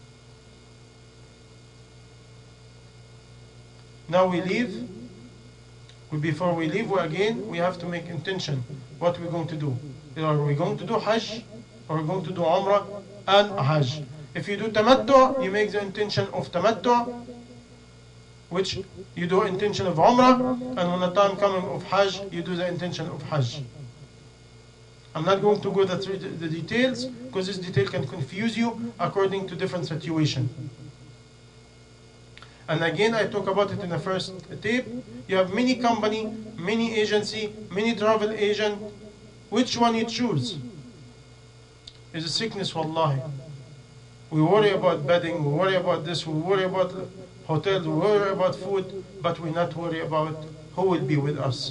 Now we leave. Before we leave, we again, we have to make intention what we're going to do. Are we going to do Hajj or are we going to do Umrah and Hajj? If you do Tamattu, you make the intention of Tamattu, which you do intention of Umrah, and when the time coming of Hajj, you do the intention of Hajj. I'm not going to go through the, the details because this detail can confuse you according to different situation. And again, I talk about it in the first tape. You have many company, many agency, many travel agent. Which one you choose? It's a sickness, wallahi. We worry about bedding, we worry about this, we worry about hotels, we worry about food, but we not worry about who will be with us.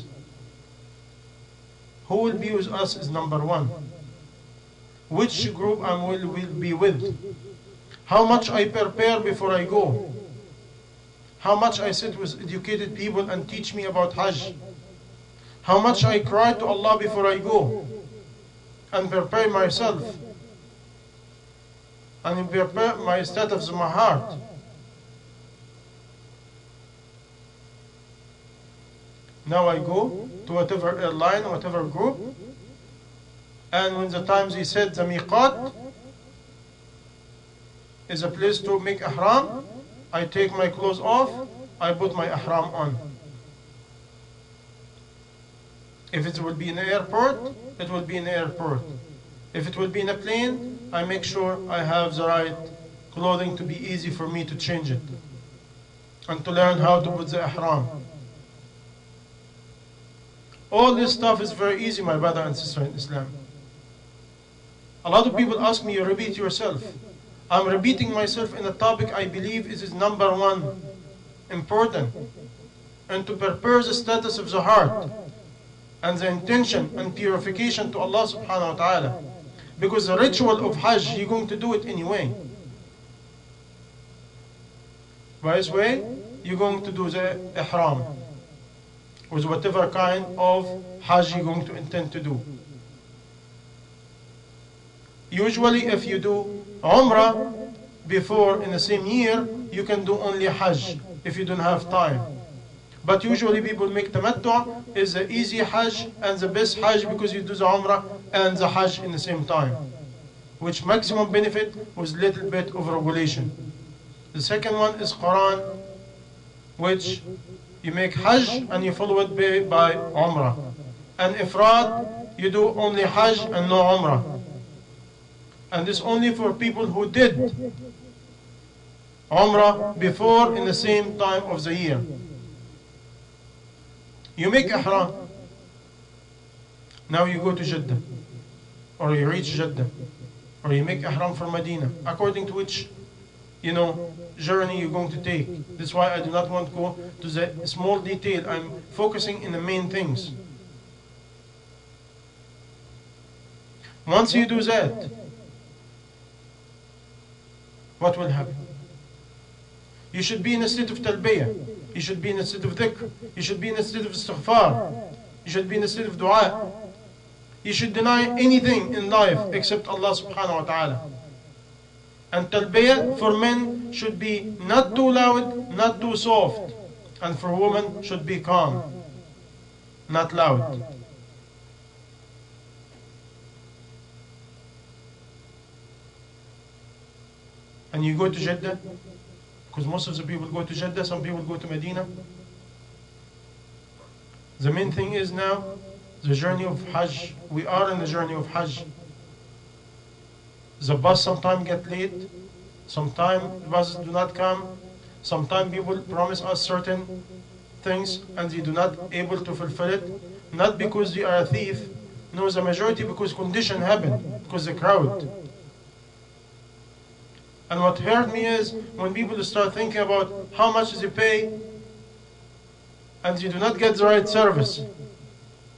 Who will be with us is number one. Which group I will, will be with. How much I prepare before I go. How much I sit with educated people and teach me about Hajj. How much I cry to Allah before I go. And prepare myself. And prepare my state of my heart. Now I go to whatever airline, whatever group. And when the times he said the miqat is a place to make ihram, I take my clothes off, I put my ihram on. If it will be in the airport, it will be in the airport. If it will be in a plane, I make sure I have the right clothing to be easy for me to change it. And to learn how to put the ihram. All this stuff is very easy, my brother and sister in Islam. A lot of people ask me, you repeat yourself. I'm repeating myself in a topic I believe is number one important. And to prepare the status of the heart and the intention and purification to Allah subhanahu wa ta'ala. Because the ritual of Hajj, you're going to do it anyway. By this way, you're going to do the ihram. With whatever kind of Hajj you're going to intend to do. Usually if you do Umrah before in the same year, you can do only Hajj if you don't have time. But usually people make Tamattu is the easy Hajj and the best Hajj because you do the Umrah and the Hajj in the same time. Which maximum benefit with little bit of regulation. The second one is Quran, which you make Hajj and you follow it by, by Umrah. And Ifrad, you do only Hajj and no Umrah. And this only for people who did Umrah before in the same time of the year. You make Ihram. Now you go to Jeddah. Or you reach Jeddah. Or you make Ihram for Medina. According to which, you know, journey you're going to take. That's why I do not want to go to the small detail. I'm focusing in the main things. Once you do that, what will happen? You should be in a state of talbiyah. You should be in a state of dhikr. You should be in a state of istighfar. You should be in a state of dua. You should deny anything in life except Allah subhanahu wa ta'ala. And talbiyah for men should be not too loud, not too soft. And for women should be calm, not loud. And you go to Jeddah, because most of the people go to Jeddah, some people go to Medina. The main thing is now, the journey of Hajj. We are in the journey of Hajj. The bus sometimes get late, sometimes buses do not come, sometimes people promise us certain things and they do not able to fulfill it, not because they are a thief, no, the majority because condition happen, because the crowd. And what hurt me is when people start thinking about how much they pay and they do not get the right service.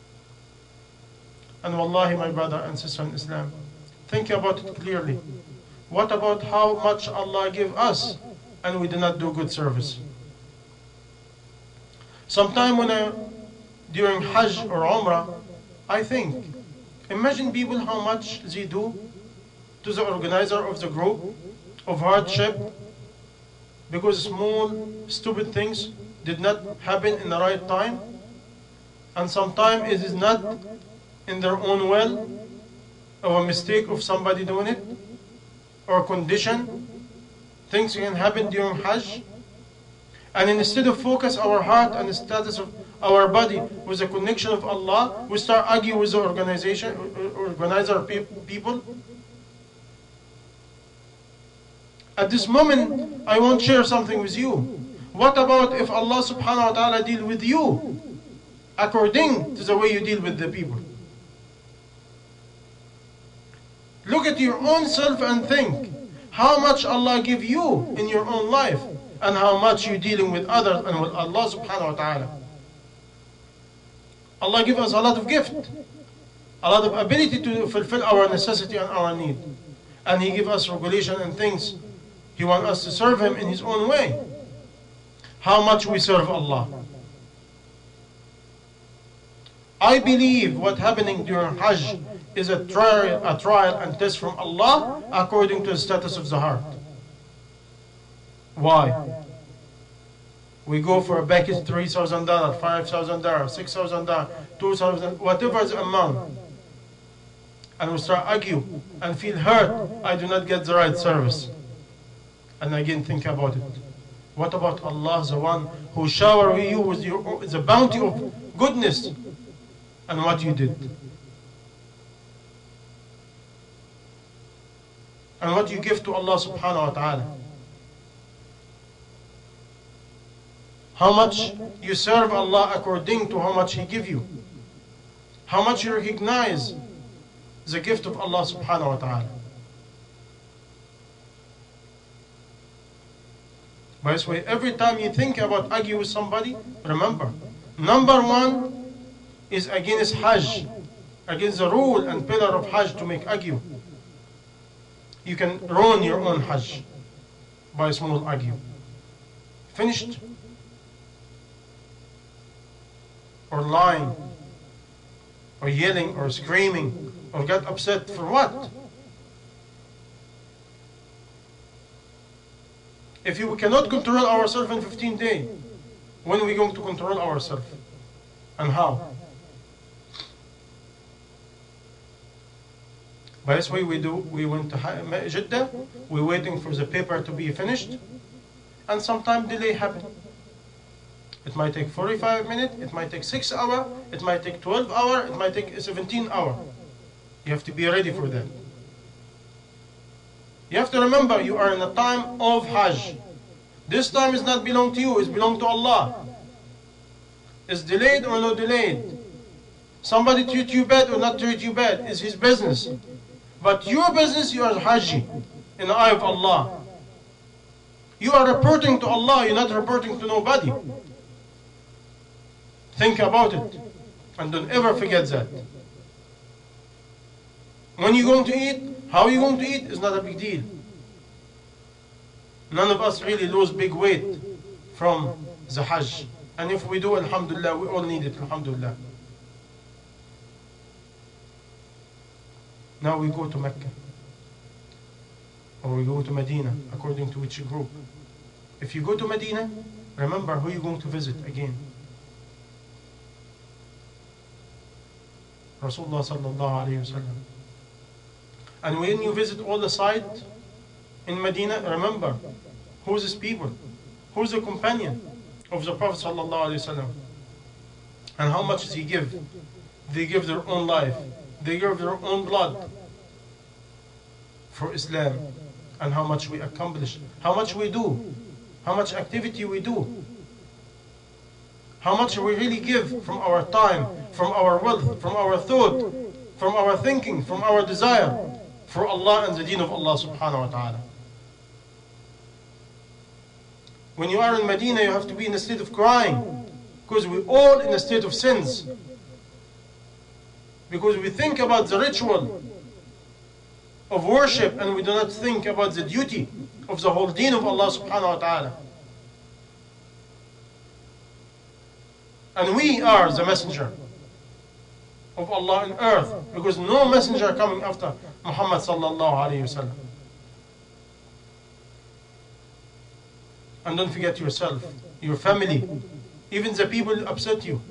And wallahi, my brother and sister in Islam, think about it clearly. What about how much Allah gave us and we did not do good service? Sometime when I, during Hajj or Umrah, I think, imagine people how much they do to the organizer of the group of hardship because small stupid things did not happen in the right time, and sometimes it is not in their own will, or a mistake of somebody doing it, or condition. Things can happen during Hajj, and instead of focus our heart and the status of our body with the connection of Allah, we start arguing with the organization, organizer people. At this moment, I want to share something with you. What about if Allah subhanahu wa ta'ala deal with you according to the way you deal with the people? Look at your own self and think how much Allah give you in your own life and how much you're dealing with others and with Allah subhanahu wa ta'ala. Allah give us a lot of gift, a lot of ability to fulfill our necessity and our need. And He give us regulation and things. He wants us to serve Him in His own way. How much we serve Allah. I believe what happening during Hajj is a trial, a trial and test from Allah according to the status of the heart. Why? We go for a package three thousand dollars, five thousand dollars, six thousand dollars, two thousand dollars, whatever the amount. And we start argue and feel hurt, I do not get the right service. And again think about it. What about Allah, the one who showered you with your, the bounty of goodness, and what you did? And what you give to Allah subhanahu wa ta'ala? How much you serve Allah according to how much He give you? How much you recognize the gift of Allah subhanahu wa ta'ala? By this way, every time you think about argue with somebody, remember, number one is against Hajj, against the rule and pillar of Hajj to make argue. You can ruin your own Hajj by a small argue. Finished? Or lying, or yelling, or screaming, or get upset for what? If you cannot control ourselves in fifteen days, when are we going to control ourselves? And how? By this way we do, we went to Jeddah, we're waiting for the paper to be finished, and sometimes delay happen. It might take forty-five minutes, it might take six hours, it might take twelve hours, it might take seventeen hours. You have to be ready for that. You have to remember you are in a time of Hajj. This time is not belong to you, it's belong to Allah. It's delayed or not delayed. Somebody treat you bad or not treat you bad is his business. But your business, you are Hajji in the eye of Allah. You are reporting to Allah, you're not reporting to nobody. Think about it and don't ever forget that. When you're going to eat, how you're going to eat is not a big deal. None of us really lose big weight from the Hajj. And if we do, alhamdulillah, we all need it, alhamdulillah. Now we go to Mecca. Or we go to Medina, according to which group. If you go to Medina, remember who you're going to visit again. Rasulullah sallallahu alayhi wa sallam. And when you visit all the sites in Medina, remember, who's his people? Who's the companion of the Prophet sallallahu alayhi wa sallam? And how much does he give? They give their own life. They give their own blood for Islam. And how much we accomplish. How much we do. How much activity we do. How much we really give from our time, from our wealth, from our thought, from our thinking, from our desire, for Allah and the deen of Allah subhanahu wa ta'ala. When you are in Medina, you have to be in a state of crying, because we're all in a state of sins. Because we think about the ritual of worship and we do not think about the duty of the whole deen of Allah subhanahu wa ta'ala. And we are the messenger of Allah on earth, because no messenger coming after Muhammad sallallahu alayhi wa sallam. And don't forget yourself, your family, even the people who upset you,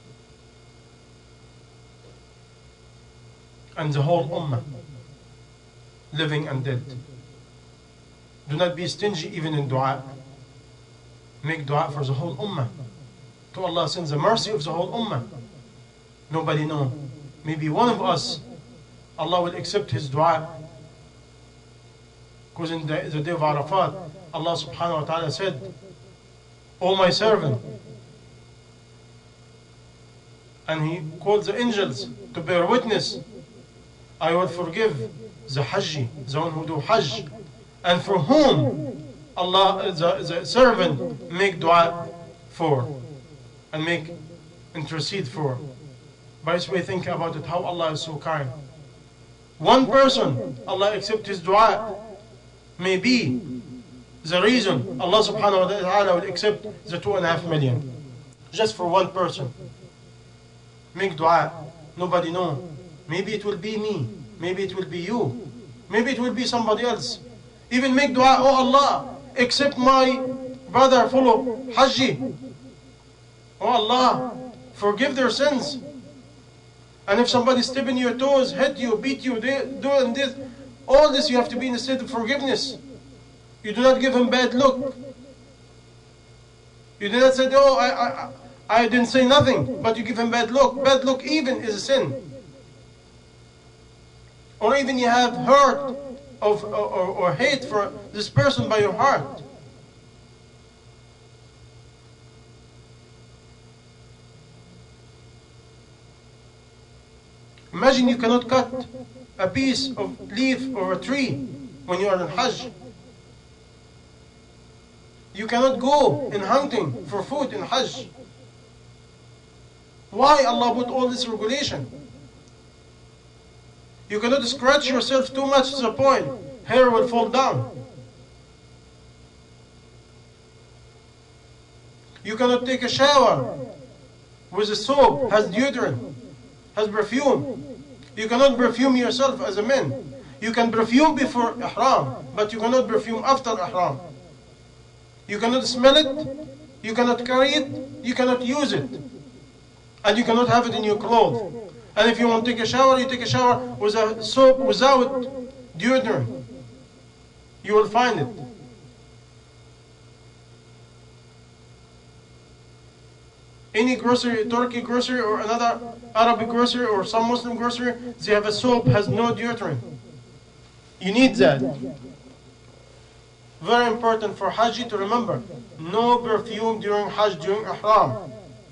and the whole ummah, living and dead. Do not be stingy even in dua. Make dua for the whole ummah. To Allah sends the mercy of the whole ummah. Nobody knows. Maybe one of us, Allah will accept his dua. Because in the, the day of Arafat, Allah subhanahu wa ta'ala said, "O my servant," and he called the angels to bear witness, "I will forgive the Hajji, the one who do Hajj, and for whom Allah, the, the servant, make dua for, and make intercede for." By this way, think about it, how Allah is so kind. One person, Allah accept his dua, may be the reason Allah subhanahu wa ta'ala will accept the two and a half million. Just for one person. Make dua. Nobody knows. Maybe it will be me. Maybe it will be you. Maybe it will be somebody else. Even make dua, "Oh Allah, accept my brother full of Hajji. Oh Allah, forgive their sins. And if somebody step in your toes, hit you, beat you, do and this, all this you have to be in a state of forgiveness. You do not give him bad look. You do not say, "Oh, I, I, I didn't say nothing," but you give him bad look. Bad look even is a sin. Or even you have hurt of, or, or, or hate for this person by your heart. Imagine you cannot cut a piece of leaf or a tree when you are in Hajj. You cannot go in hunting for food in Hajj. Why Allah put all this regulation? You cannot scratch yourself too much to the point hair will fall down. You cannot take a shower with a soap, has deodorant, has perfume. You cannot perfume yourself as a man. You can perfume before ihram, but you cannot perfume after ihram. You cannot smell it, you cannot carry it, you cannot use it. And you cannot have it in your clothes. And if you want to take a shower, you take a shower with a soap without deodorant. You will find it. Any grocery, Turkey grocery or another Arabic grocery or some Muslim grocery, they have a soap, has no deodorant. You need that. Very important for Hajj to remember. No perfume during Hajj, during Ihram.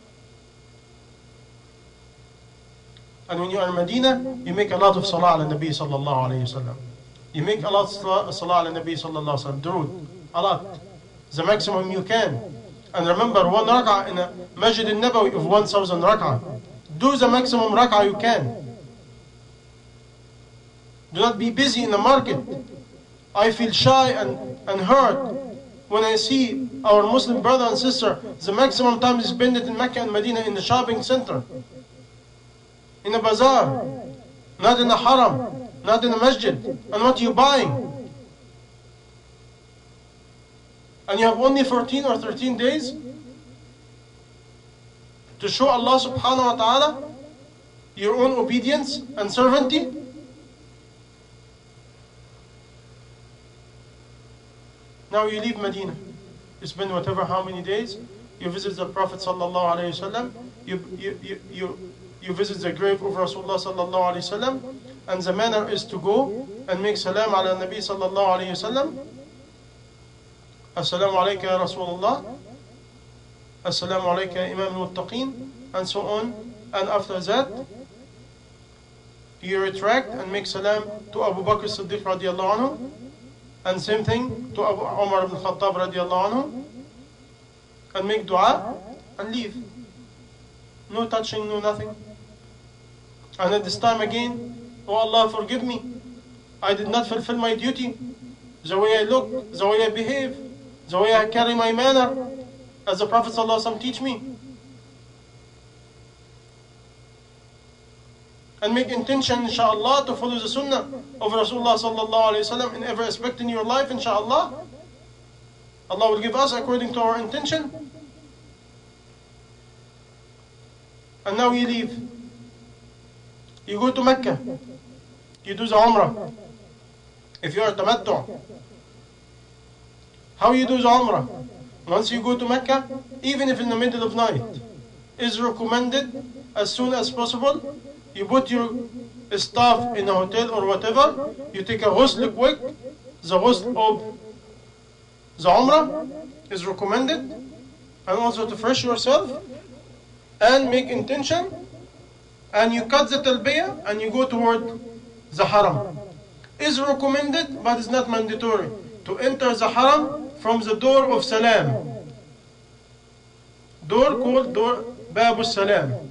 And when you are in Medina, you make a lot of Salah ala Nabi sallallahu alayhi wa sallam. You make a lot of Salah ala Nabi sallallahu alayhi wa sallam. Durood. A lot. The maximum you can. And remember, one rak'ah in a Masjid al-Nabawi of one thousand rak'ah. Do the maximum rak'ah you can. Do not be busy in the market. I feel shy and, and hurt when I see our Muslim brother and sister, the maximum time is spent in Mecca and Medina in the shopping center, in a bazaar, not in the haram, not in the masjid. And what are you buying? And you have only fourteen or thirteen days to show Allah subhanahu wa ta'ala your own obedience and servanty. Now you leave Medina, you spend whatever how many days, you visit the Prophet sallallahu alayhi wasallam, you, you, you, you, you visit the grave of Rasulullah sallallahu alayhi wasallam, and the manner is to go and make salam ala Nabi sallallahu alayhi wasallam. Assalamu alayka ya Rasulullah, Assalamu alayka ya Imam al-Muttaqeen, and so on. And after that, you retract and make salam to Abu Bakr as-Siddiq radiallahu anhu, and same thing to Abu Umar ibn Khattab radiallahu anhu, and make dua and leave. No touching, no nothing. And at this time again, oh Allah, forgive me. I did not fulfill my duty. The way I look, the way I behave, the way I carry my manner, as the Prophet ﷺ teach me. And make intention, inshaAllah, to follow the sunnah of Rasulullah sallallahu alayhi wa sallam in every aspect in your life, inshaAllah. Allah will give us according to our intention. And now you leave. You go to Mecca. You do the Umrah. If you are tamattu. How you do the Umrah? Once you go to Mecca, even if in the middle of night, is recommended as soon as possible. You put your stuff in a hotel or whatever. You take a ghusl quick. The ghusl of the Umrah is recommended. And also to fresh yourself. And make intention. And you cut the talbiyah and you go toward the haram. Is recommended, but is not mandatory. To enter the haram from the door of salam. Door called door Babu Salam.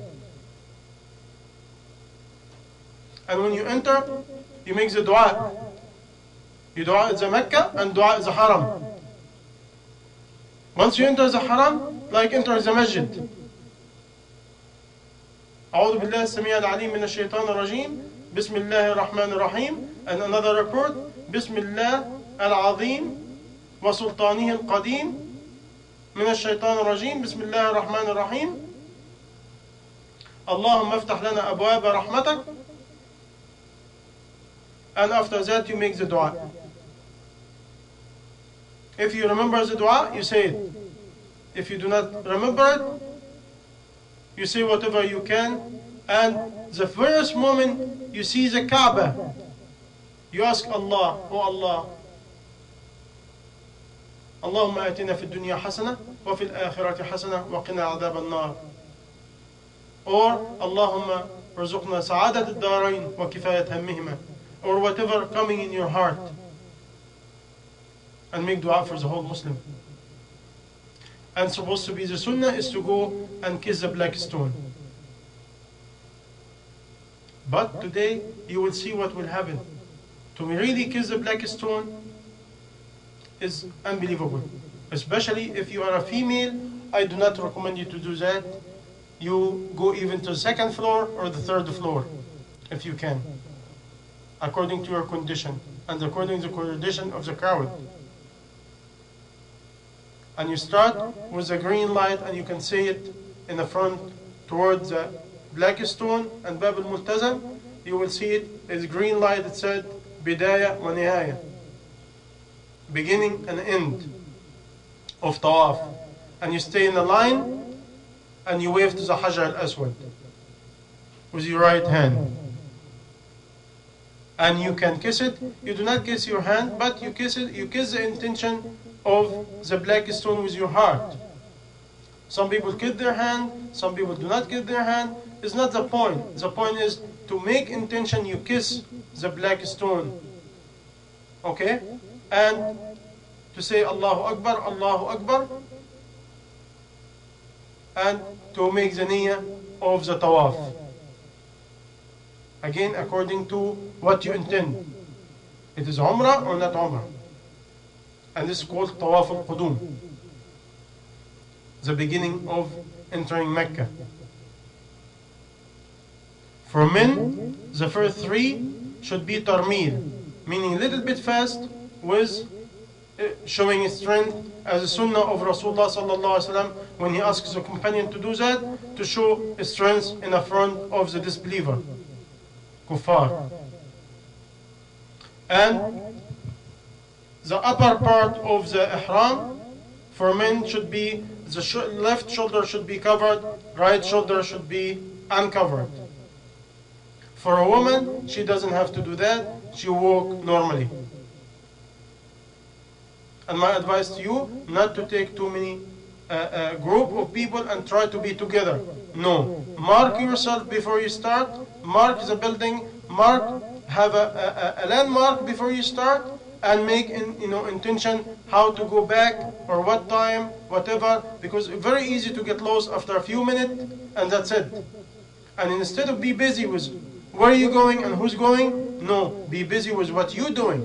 And when you enter, you make the dua. You dua at the Mecca and dua at the haram. Once you enter the haram, like enter the masjid. أعوذ بالله السميع العليم من الشيطان الرجيم بسم الله الرحمن الرحيم. And another report بسم الله العظيم وسلطانه القديم من الشيطان الرجيم بسم الله الرحمن الرحيم. اللهم افتح لنا أبواب رحمتك. And after that you make the dua. If you remember the dua, you say it. If you do not remember it, you say whatever you can. And the first moment you see the Kaaba, you ask Allah, oh Allah, اللهم آتنا في الدنيا حسنة وفي الآخرة حسنة وقنا عذاب النار. Or اللهم ارزقنا سعادة الدارين وكفاية همهما. Or whatever coming in your heart. And make dua for the whole Muslim. And supposed to be the sunnah is to go and kiss the black stone. But today you will see what will happen. To really kiss the black stone is unbelievable. Especially if you are a female, I do not recommend you to do that. You go even to the second floor or the third floor, if you can. According to your condition and according to the condition of the crowd. And you start with the green light and you can see it in the front towards the black stone and Bab al-Multazam. You will see it as green light. It said Bidaya wa Nihaya, beginning and end of Tawaf. And you stay in the line and you wave to the Hajar al-Aswad with your right hand. And you can kiss it. You do not kiss your hand, but you kiss it. You kiss the intention of the black stone with your heart. Some people kiss their hand, some people do not kiss their hand. It's not the point. The point is to make intention you kiss the black stone. Okay? And to say Allahu Akbar, Allahu Akbar. And to make the niyyah of the tawaf. Again, according to what you intend. It is Umrah or not Umrah. And this is called Tawaf al-Qudum. The beginning of entering Mecca. For men, the first three should be Tarmil, meaning a little bit fast with showing strength as a sunnah of Rasulullah sallallahu alaihi wasallam when he asks the companion to do that, to show strength in the front of the disbeliever. Kuffar. And the upper part of the ihram for men should be, the sh left shoulder should be covered, right shoulder should be uncovered. For a woman, she doesn't have to do that, she walk normally. And my advice to you, not to take too many uh, uh, group of people and try to be together. No. Mark yourself before you start, mark the building, mark, have a, a, a landmark before you start, and make in, you know, intention how to go back or what time, whatever, because it's very easy to get lost after a few minutes, and that's it. And instead of be busy with where are you going and who's going? No, be busy with what you're doing.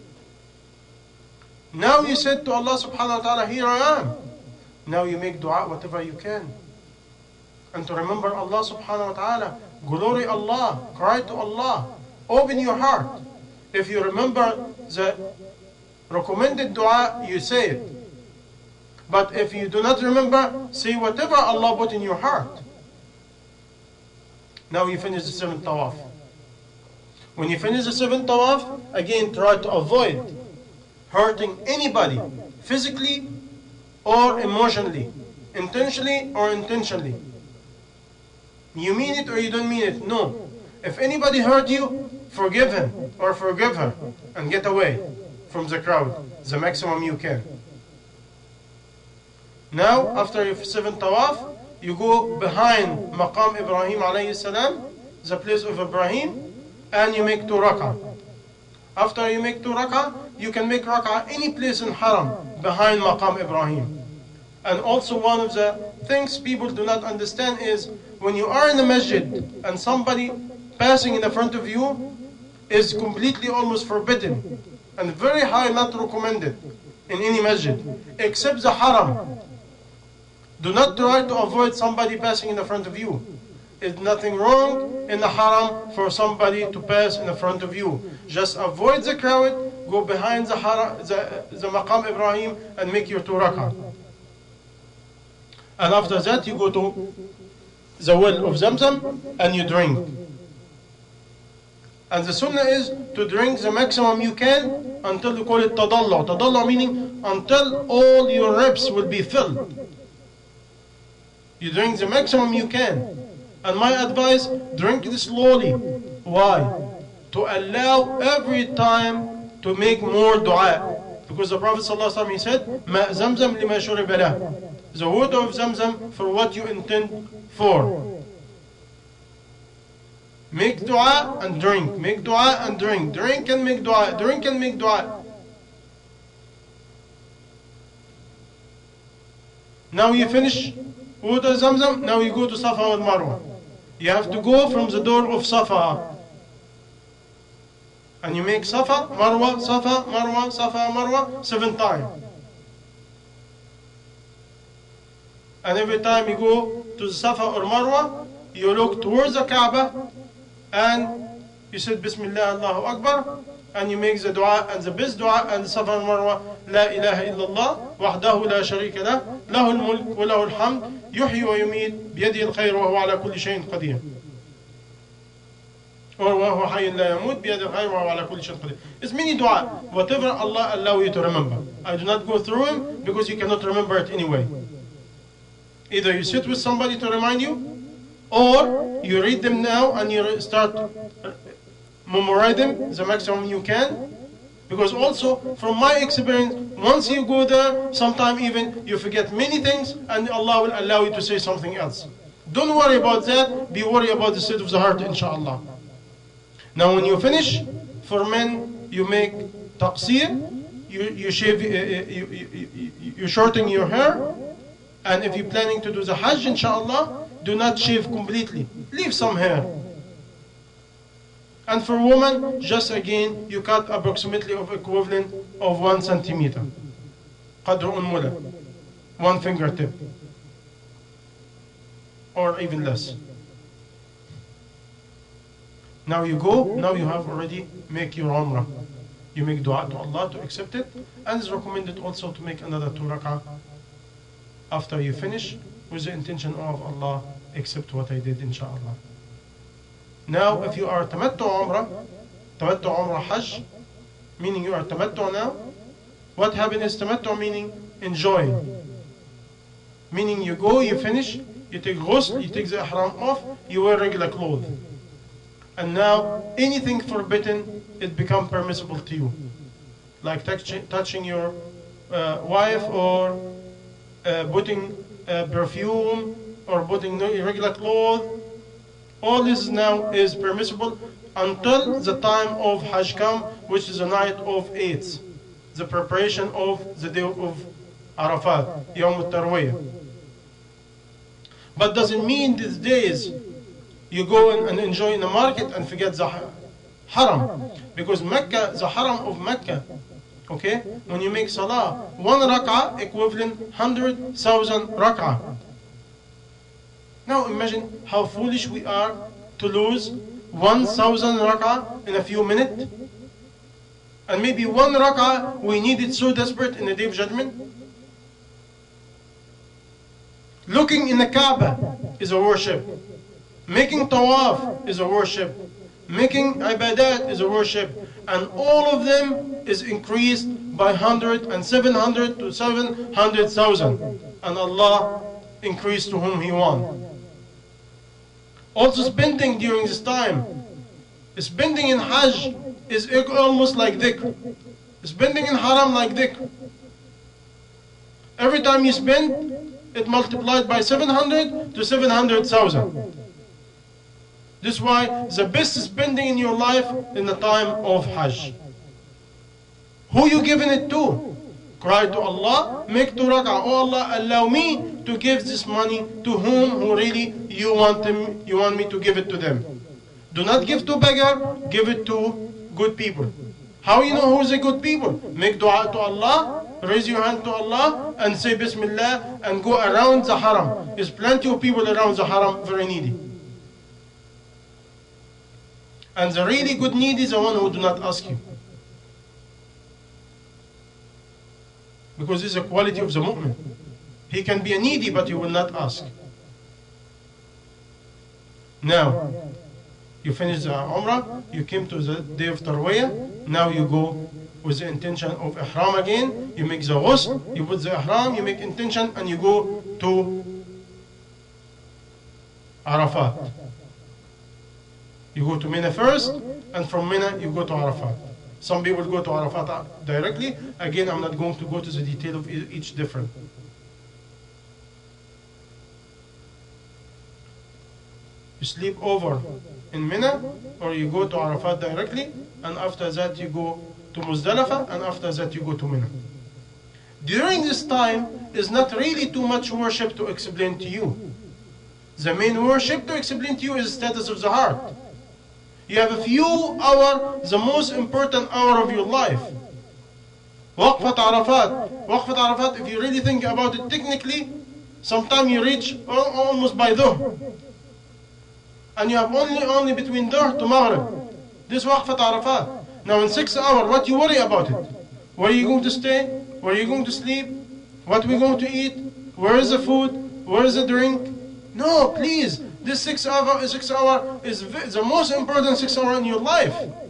Now you said to Allah subhanahu wa ta'ala, here I am. Now you make dua whatever you can. And to remember Allah subhanahu wa ta'ala, glory Allah, cry to Allah, open your heart. If you remember the recommended dua, you say it. But if you do not remember, say whatever Allah put in your heart. Now you finish the seventh tawaf. When you finish the seventh tawaf, again try to avoid hurting anybody, physically or emotionally, intentionally or intentionally. You mean it or you don't mean it? No. If anybody hurt you, forgive him or forgive her and get away from the crowd, the maximum you can. Now, after your seventh tawaf, you go behind Maqam Ibrahim alayhi salam, the place of Ibrahim, and you make two rak'ah. After you make two rak'ah, you can make rak'ah any place in Haram behind Maqam Ibrahim. And also one of the things people do not understand is when you are in the masjid and somebody passing in the front of you is completely almost forbidden and very high not recommended in any masjid except the Haram. Do not try to avoid somebody passing in the front of you. There's nothing wrong in the Haram for somebody to pass in the front of you. Just avoid the crowd, go behind the, haram, the, the Maqam Ibrahim and make your two rak'ah. And after that you go to the well of Zamzam and you drink. And the sunnah is to drink the maximum you can until you call it tadallu. Tadallu meaning until all your ribs will be filled. You drink the maximum you can. And my advice, drink it slowly. Why? To allow every time to make more dua. Because the Prophet ﷺ, he said, مَا زَمْزَمْ لِمَا شُرِبَ لَهُ. The water of Zamzam for what you intend for. Make dua and drink. Make dua and drink. Drink and make dua. Drink and make dua. Now you finish water Zamzam. Now you go to Safa and Marwa. You have to go from the door of Safa. And you make Safa, Marwa, Safa, Marwa, Safa, Marwa seven times. And every time you go to the Safa or Marwa, you look towards the Kaaba and you said Bismillah, Allahu Akbar, and you make the dua, and the best dua and the Safa and Marwa, La ilaha illallah, wahdahu la sharika lah, lahu al-mulk wa lahu al-hamd, yuhyi wa yumit, biyadihi al-khayr wa huwa ala kulli shayin qadir. Or وَهُوَ حَيٌّ لَا يَمُوتُ بِيَدِهِ الْخَيْرُ وَهُوَ عَلَى كُلِّ شَيْءٍ قَدِيرٌ. It's many dua, whatever Allah allow you to remember. I do not go through them because you cannot remember it anyway. Either you sit with somebody to remind you, or you read them now and you start memorize them the maximum you can. Because also, from my experience, once you go there, sometimes even you forget many things and Allah will allow you to say something else. Don't worry about that, be worried about the state of the heart, inshallah. Now when you finish, for men, you make taqsir, you, you shave, uh, you, you, you, you shorten your hair, and if you're planning to do the Hajj, inshallah, do not shave completely. Leave some hair. And for women, just again, you cut approximately of equivalent of one centimeter. قدر أنملة, one fingertip, or even less. Now you go, now you have already make your umrah. You make dua to Allah to accept it, and it's recommended also to make another two rak'ah after you finish with the intention of Allah, accept what I did, inshallah. Now, if you are tamattu umrah, tamattu umrah hajj, meaning you are tamattu now, what happened is tamattu meaning enjoying. Meaning you go, you finish, you take ghusl, you take the ihram off, you wear regular clothes. And now, anything forbidden, it becomes permissible to you. Like touch, touching your uh, wife, or uh, putting uh, perfume, or putting irregular clothes. All this now is permissible until the time of Hajj come, which is the night of eighth, the preparation of the day of Arafat, Yawm al-Tarwiyah. But doesn't mean these days you go in and enjoy in the market and forget the haram. Because Mecca, the haram of Mecca, okay, when you make salah, one rak'ah equivalent one hundred thousand rak'ah. Now imagine how foolish we are to lose one thousand rak'ah in a few minutes. And maybe one rak'ah we need it so desperate in the day of judgment. Looking in the Kaaba is a worship. Making tawaf is a worship. Making ibadat is a worship. And all of them is increased by one hundred and seven hundred to seven hundred thousand. And Allah increased to whom He wants. Also spending during this time. Spending in Hajj is almost like dhikr. Spending in Haram like dhikr. Every time you spend, it multiplied by seven hundred to seven hundred thousand. This is why the best spending in your life in the time of Hajj. Who you giving it to? Cry to Allah, make two rak'ah. Oh Allah, allow me to give this money to whom who really you want them, you want me to give it to them. Do not give to beggar, give it to good people. How you know who's a good people? Make dua to Allah, raise your hand to Allah and say Bismillah and go around the haram. There's plenty of people around the haram very needy. And the really good needy is the one who do not ask you. Because this is a quality of the mu'min. He can be a needy but he will not ask. Now, you finish the Umrah, you came to the day of Tarwiyah, now you go with the intention of Ihram again, you make the ghusl, you put the Ihram, you make intention and you go to Arafat. You go to Mina first and from Mina you go to Arafat. Some people go to Arafat directly. Again, I'm not going to go to the detail of each different. You sleep over in Mina or you go to Arafat directly and after that you go to Muzdalifah and after that you go to Mina. During this time is not really too much worship to explain to you. The main worship to explain to you is the status of the heart. You have a few hours, the most important hour of your life. Waqfat Arafat. Waqfat Arafat, if you really think about it technically, sometime you reach almost by Dhuhr. And you have only only between Dhuhr to Maghrib. This Waqfat Arafat. Now in six hours, what you worry about it? Where are you going to stay? Where are you going to sleep? What are we going to eat? Where is the food? Where is the drink? No, please. This six hour, six hour is the most important six hour in your life.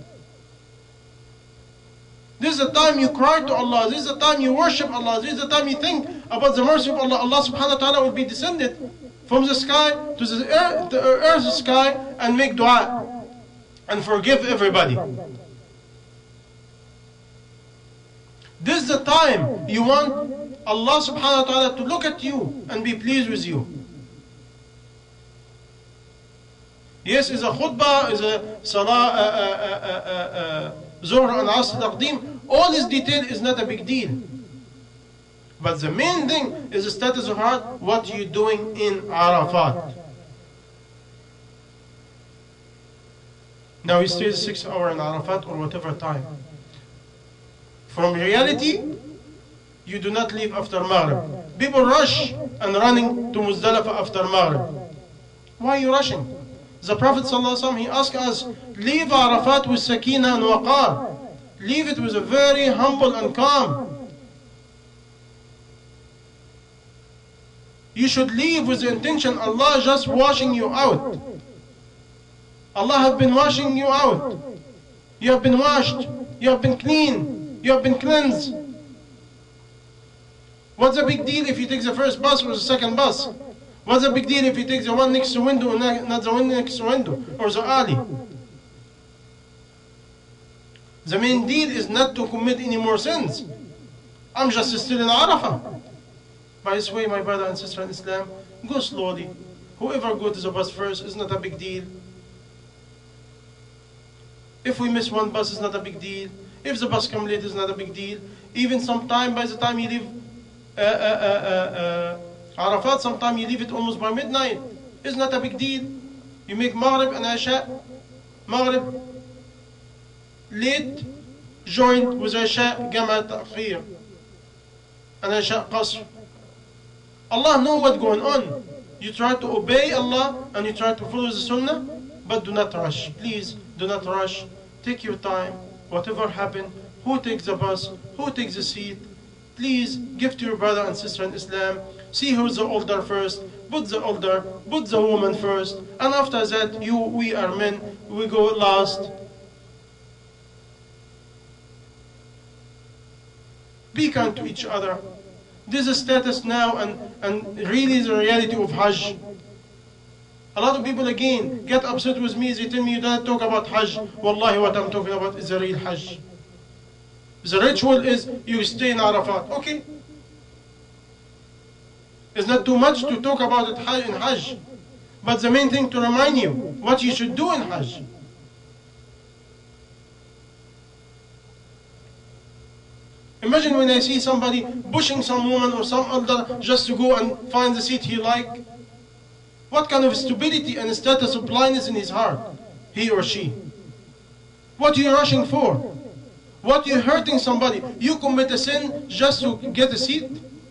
This is the time you cry to Allah. This is the time you worship Allah. This is the time you think about the mercy of Allah. Allah subhanahu wa ta'ala will be descended from the sky to the earth, the earth sky and make dua and forgive everybody. This is the time you want Allah subhanahu wa ta'ala to look at you and be pleased with you. Yes, is a khutbah, is a salah, uh, uh, uh, uh, zuhr and asr taqdeem. All this detail is not a big deal. But the main thing is the status of heart, what you're doing in Arafat. Now you stay six hours in Arafat or whatever time. From reality, you do not leave after Maghrib. People rush and running to Muzdalifah after Maghrib. Why are you rushing? The Prophet ﷺ, he asked us, leave Arafat with sakina and waqar. Leave it with a very humble and calm. You should leave with the intention, Allah just washing you out. Allah have been washing you out. You have been washed. You have been clean. You have been cleansed. What's the big deal if you take the first bus or the second bus? What's the big deal if you take the one next to window and not the one next to window or the alley? The main deal is not to commit any more sins. I'm just still in Arafah. By this way, my brother and sister in Islam, go slowly. Whoever goes to the bus first is not a big deal. If we miss one bus, it's not a big deal. If the bus comes late, it's not a big deal. Even sometime, by the time you leave uh, uh, uh, uh, uh, Arafat, sometime you leave it almost by midnight. It's not a big deal. You make Maghrib and Isha, Maghrib late, joined with Isha, Jama Ta'khir, and Isha Qasr. Allah knows what's going on. You try to obey Allah and you try to follow the Sunnah, but do not rush. Please, do not rush. Take your time. Whatever happened, who takes the bus, who takes the seat, please give to your brother and sister in Islam. See who's the older first. Put the older, put the woman first, and after that, you, we are men, we go last. Be kind to each other. This is status now, and, and really the reality of Hajj. A lot of people again get upset with me. They tell me you don't talk about Hajj. Wallahi, what I'm talking about is the real Hajj. The ritual is you stay in Arafat. Okay. It's not too much to talk about it in Hajj. But the main thing to remind you what you should do in Hajj. Imagine when I see somebody pushing some woman or some elder just to go and find the seat he like. What kind of stupidity and status of blindness in his heart, he or she? What are you rushing for? What are you hurting somebody? You commit a sin just to get a seat?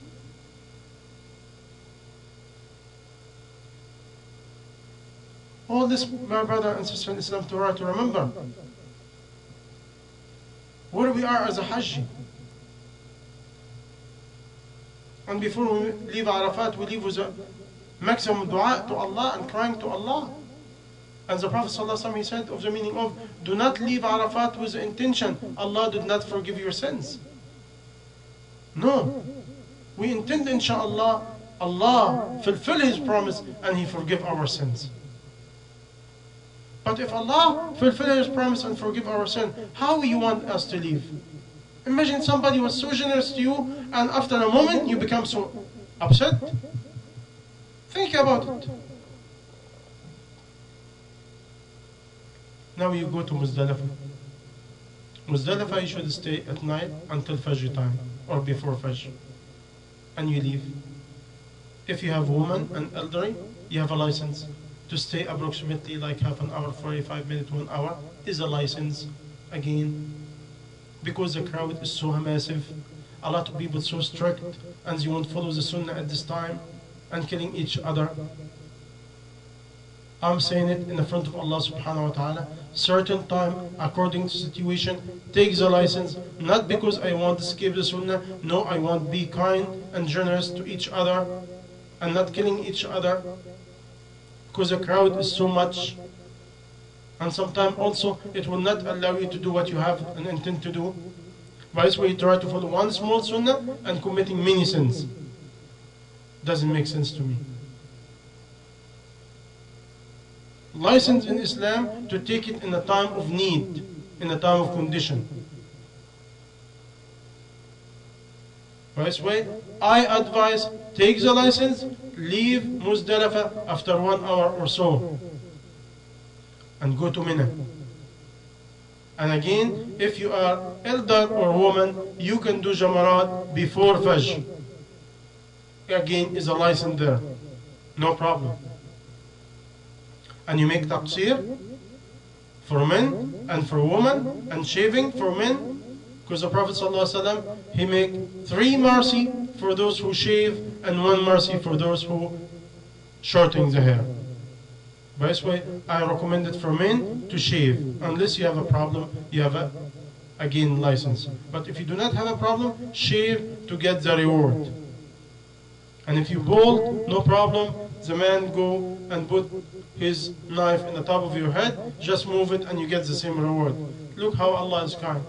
All this, my brother and sister in Islam, to to remember where we are as a Hajj. And before we leave Arafat, we leave with a maximum dua to Allah and crying to Allah. And the Prophet ﷺ, he said of the meaning of, do not leave Arafat with the intention, Allah did not forgive your sins. No. We intend, inshaAllah, Allah fulfill His promise and He forgive our sins. But if Allah fulfill His promise and forgive our sin, how you want us to live? Imagine somebody was so generous to you and after a moment you become so upset. Think about it. Now you go to Muzdalifah. Muzdalifah you should stay at night until Fajr time or before Fajr. And you leave. If you have woman and elderly, you have a license to stay approximately like half an hour, forty-five minutes, one hour is a license again. Because the crowd is so massive, a lot of people so strict, and they won't follow the Sunnah at this time, and killing each other. I'm saying it in the front of Allah subhanahu wa ta'ala. Certain time, according to situation, take the license, not because I want to escape the Sunnah, no, I want to be kind and generous to each other, and not killing each other, because the crowd is so much. And sometimes also it will not allow you to do what you have an intent to do. By this way, you try to follow one small sunnah and committing many sins. Doesn't make sense to me. License in Islam to take it in a time of need, in a time of condition. By this way, I advise take the license, leave Muzdalifah after one hour or so, and go to Mina. And again, if you are elder or woman, you can do Jamarat before Fajr. Again, is a license there, no problem. And you make taqsir for men and for women, and shaving for men, because the Prophet ﷺ, he make three mercy for those who shave and one mercy for those who shorten the hair. By this way, I recommend it for men to shave. Unless you have a problem, you have a, again, license. But if you do not have a problem, shave to get the reward. And if you bald, no problem. The man go and put his knife in the top of your head, just move it and you get the same reward. Look how Allah is kind.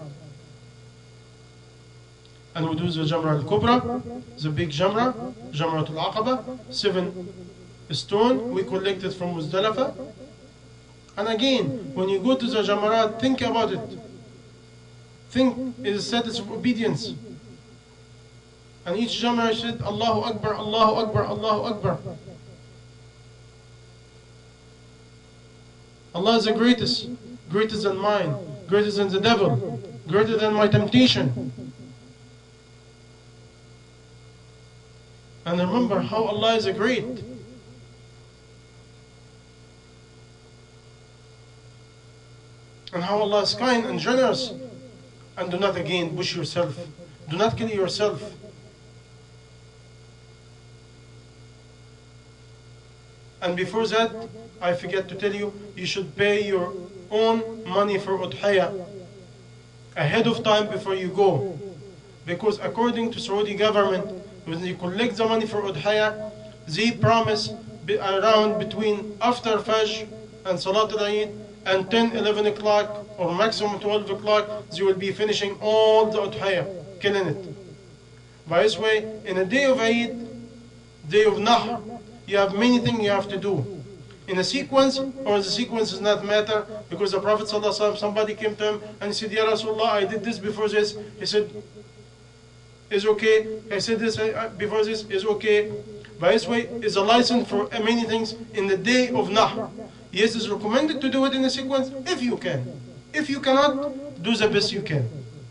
And we do the Jamra al-Kubra, the big Jamra, Jamra al-Aqaba, seven stone we collected from Muzdalifah. And again, when you go to the Jamarat, think about it. Think it is a status of obedience. And each Jamra said, Allahu Akbar, Allahu Akbar, Allahu Akbar. Allah is the greatest, greater than mine, greater than the devil, greater than my temptation. And remember how Allah is a great. and how Allah is kind and generous. And do not again push yourself. Do not kill yourself. And before that, I forget to tell you, you should pay your own money for udhiyah ahead of time before you go. Because according to Saudi government, when you collect the money for udhiyah, they promise be around between after Fajr and Salat al-Eid and ten, eleven o'clock or maximum twelve o'clock, they will be finishing all the udhiyah, killing it. By this way, in a day of Eid, day of Nahr, you have many things you have to do. In a sequence, or the sequence does not matter, because the Prophet ﷺ, somebody came to him and he said, Ya Rasulullah, I did this before this. He said, is okay. I said this before this, is okay. By this way, is a license for many things in the day of Nahr. Yes, it's recommended to do it in a sequence if you can. If you cannot, do the best you can.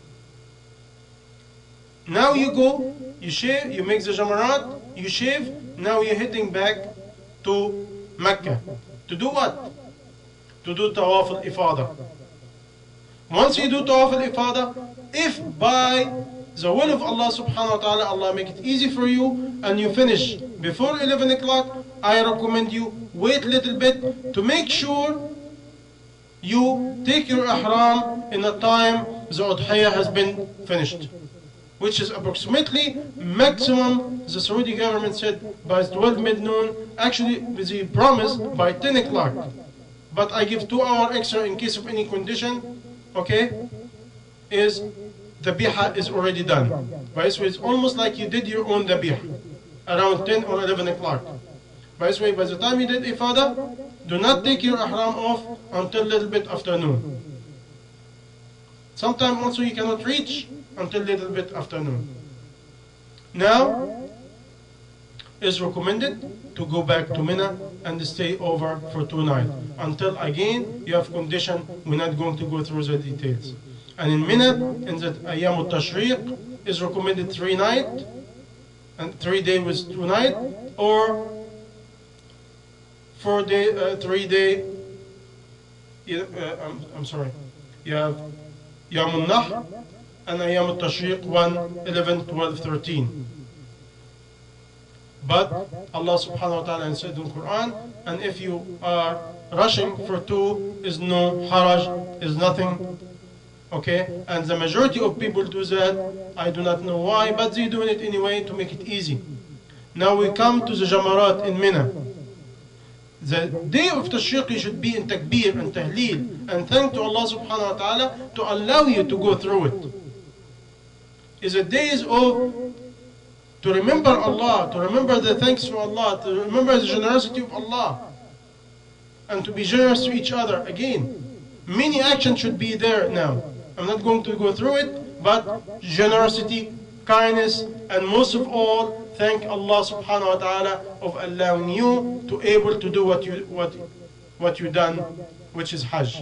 Now you go, you shave, you make the jamarat, you shave, now you're heading back to Mecca. To do what? To do Tawaf al-Ifada. Once you do Tawaf al-Ifada, if by the will of Allah subhanahu wa ta'ala, Allah make it easy for you, and you finish before eleven o'clock, I recommend you wait a little bit to make sure you take your ihram in a time the udhiyah has been finished, which is approximately maximum, the Saudi government said by twelve midnoon, actually they promised by ten o'clock. But I give two hours extra in case of any condition, okay, is the biha is already done. By this way, it's almost like you did your own dabih around ten or eleven o'clock. By this way, by the time you did ifada, do not take your ihram off until a little bit after noon. Sometimes also you cannot reach until a little bit after noon. Now, it's recommended to go back to Mina and stay over for two nights. Until again, you have condition, we're not going to go through the details. And in Mina, in the Ayyam al-Tashriq, is recommended three nights, and three days with two nights, or four day, uh, three day, uh, I'm, I'm sorry, you have Yawm al-Nahr and Ayyam al-Tashriq one, eleven, twelve, thirteen. But Allah subhanahu wa ta'ala said in the Quran, and if you are rushing for two, is no haraj, is nothing. Okay, and the majority of people do that. I do not know why, but they do it anyway to make it easy. Now we come to the Jamarat in Mina. The day of Tashriq you should be in Takbir and Tahleel and thank to Allah subhanahu wa ta'ala to allow you to go through it. Is a days of to remember Allah, to remember the thanks to Allah, to remember the generosity of Allah, and to be generous to each other. Again, many actions should be there now. I'm not going to go through it, but generosity, kindness, and most of all, thank Allah subhanahu wa ta'ala of allowing you to able to do what you what what you done, which is Hajj.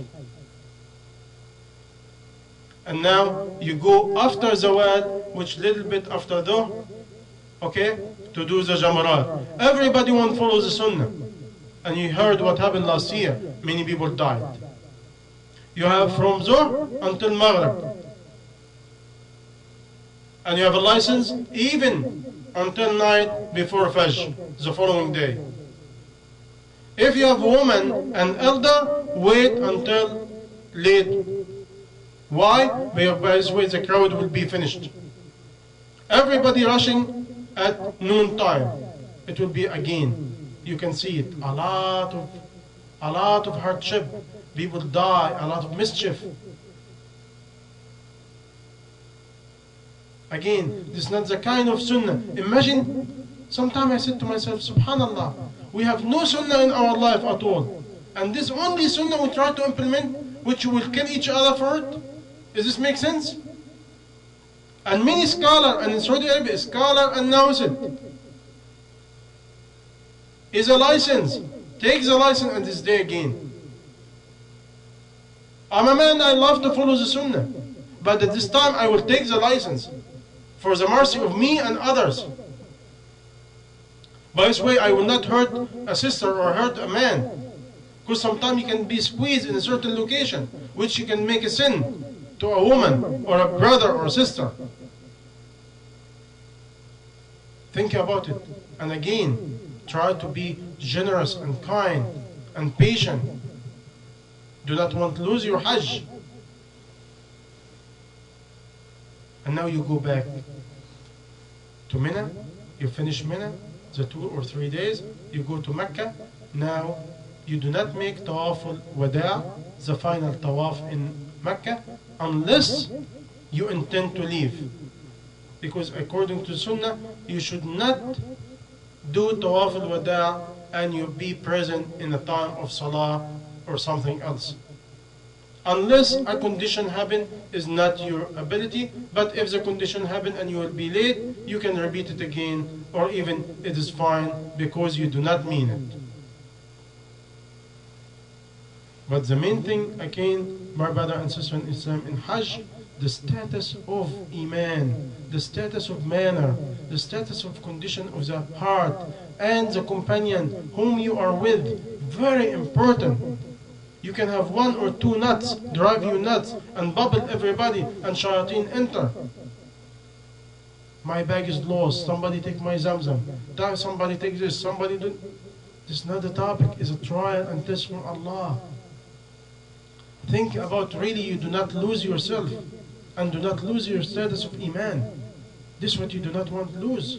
And now you go after Zawad, which little bit after Dhuhr, okay, to do the Jamarat. Everybody won't follow the Sunnah. And you heard what happened last year. Many people died. You have from Zuhr until Maghrib. And you have a license even until night before Fajr, the following day. If you have a woman and elder, wait until late. Why? Because by this way the crowd will be finished. Everybody rushing at noon time. It will be again. You can see it. A lot of, a lot of hardship. People die. A lot of mischief. Again, this is not the kind of sunnah. Imagine, sometimes I said to myself, subhanallah, we have no sunnah in our life at all. And this only sunnah we try to implement, which will kill each other for it. Does this make sense? And many scholars, and in Saudi Arabia, scholar announce it. Is a license. Take the license and this day again. I'm a man, I love to follow the sunnah. But at this time I will take the license for the mercy of me and others. By this way I will not hurt a sister or hurt a man. Because sometimes you can be squeezed in a certain location, which you can make a sin to a woman or a brother or a sister. Think about it. And again, try to be generous and kind and patient. Do not want to lose your Hajj. And now you go back to Mina. You finish Mina, the two or three days. You go to Mecca. Now you do not make Tawaf al-Wada', the final Tawaf in Mecca, unless you intend to leave. Because according to Sunnah, you should not do Tawaf al-Wada' and you be present in the time of Salah or something else. Unless a condition happen, is not your ability. But if the condition happen and you will be late, you can repeat it again, or even it is fine because you do not mean it. But the main thing, again, my brother and sister in Islam, in Hajj, the status of Iman, the status of manner, the status of condition of the heart, and the companion whom you are with, very important. You can have one or two nuts drive you nuts and bubble everybody and shayateen enter. My bag is lost, somebody take my zamzam, somebody take this, somebody do. This is not the topic, it's a trial and test from Allah. Think about really you do not lose yourself and do not lose your status of Iman. This is what you do not want to lose.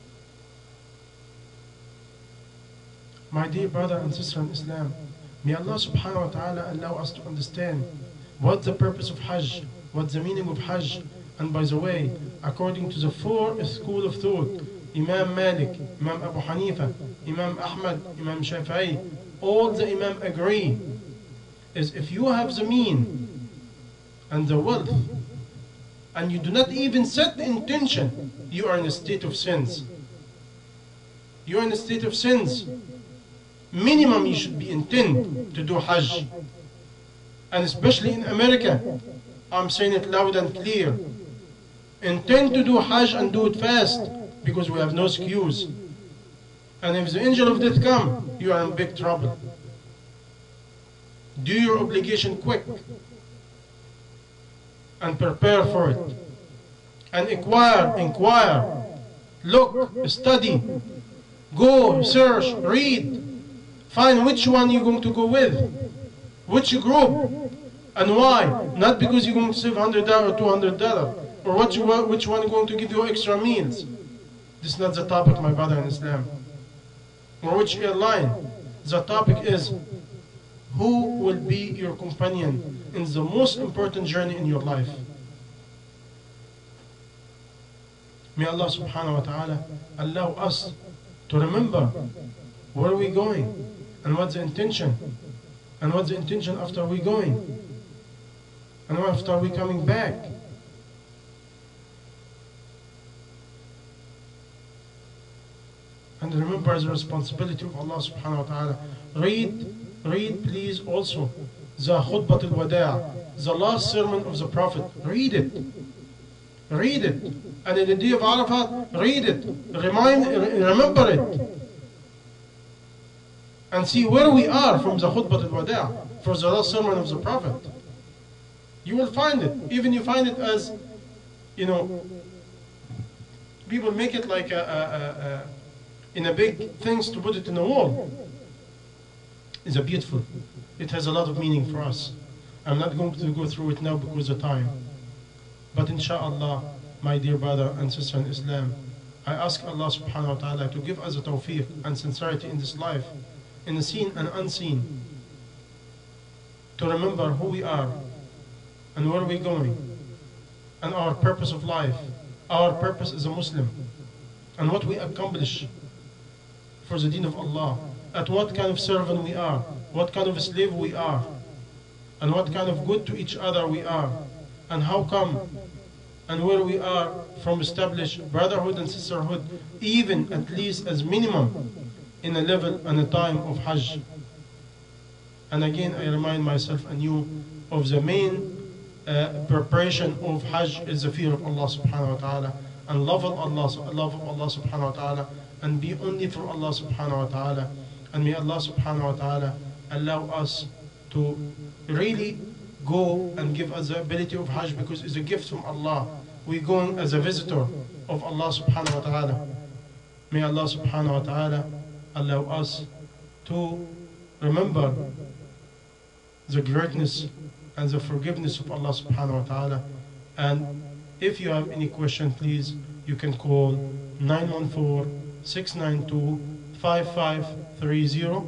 My dear brother and sister in Islam, may Allah subhanahu wa ta'ala allow us to understand what the purpose of Hajj, what the meaning of Hajj. And by the way, according to the four school of thought, Imam Malik, Imam Abu Hanifa, Imam Ahmad, Imam Shafi'i, all the Imam agree, is if you have the mean and the wealth, and you do not even set the intention, you are in a state of sins. You are in a state of sins. Minimum you should be intent to do Hajj. And especially in America, I'm saying it loud and clear. Intend to do Hajj and do it fast, because we have no excuse. And if the angel of death come, you are in big trouble. Do your obligation quick and prepare for it. And inquire, inquire, look, study, go, search, read. Find which one you're going to go with, which group, and why. Not because you're going to save one hundred dollars or two hundred dollars, or what you, which one is going to give you extra meals. This is not the topic, my brother in Islam. Or which airline. The topic is, who will be your companion in the most important journey in your life? May Allah subhanahu wa ta'ala allow us to remember where are we going, and what's the intention, and what's the intention after we going, and after we coming back. And remember the responsibility of Allah subhanahu wa ta'ala. Read, read please also the Khutbat al-Wada', the last sermon of the Prophet. Read it. Read it. And in the day of Arafat, read it. Remind, remember it. And see where we are from the Khutbat al-Wada', for the last sermon of the Prophet. You will find it. Even you find it as, you know, people make it like a, a, a, a in a big things to put it in a wall. It's a beautiful. It has a lot of meaning for us. I'm not going to go through it now because of time. But inshallah, my dear brother and sister in Islam, I ask Allah subhanahu wa ta'ala to give us a tawfiq and sincerity in this life, in the seen and unseen, to remember who we are and where we're going and our purpose of life. Our purpose as a Muslim and what we accomplish for the deen of Allah, at what kind of servant we are, what kind of slave we are, and what kind of good to each other we are, and how come and where we are from established brotherhood and sisterhood, even at least as minimum in a level and a time of Hajj. And again, I remind myself and you of the main uh, preparation of Hajj is the fear of Allah subhanahu wa ta'ala, and love of Allah, love of Allah subhanahu wa ta'ala, and be only for Allah subhanahu wa ta'ala. And may Allah subhanahu wa ta'ala allow us to really go and give us the ability of Hajj, because it's a gift from Allah. We're going as a visitor of Allah subhanahu wa ta'ala. May Allah subhanahu wa ta'ala allow us to remember the greatness and the forgiveness of Allah subhanahu wa ta'ala. And if you have any question, please, you can call nine one four, six nine two, five five three zero.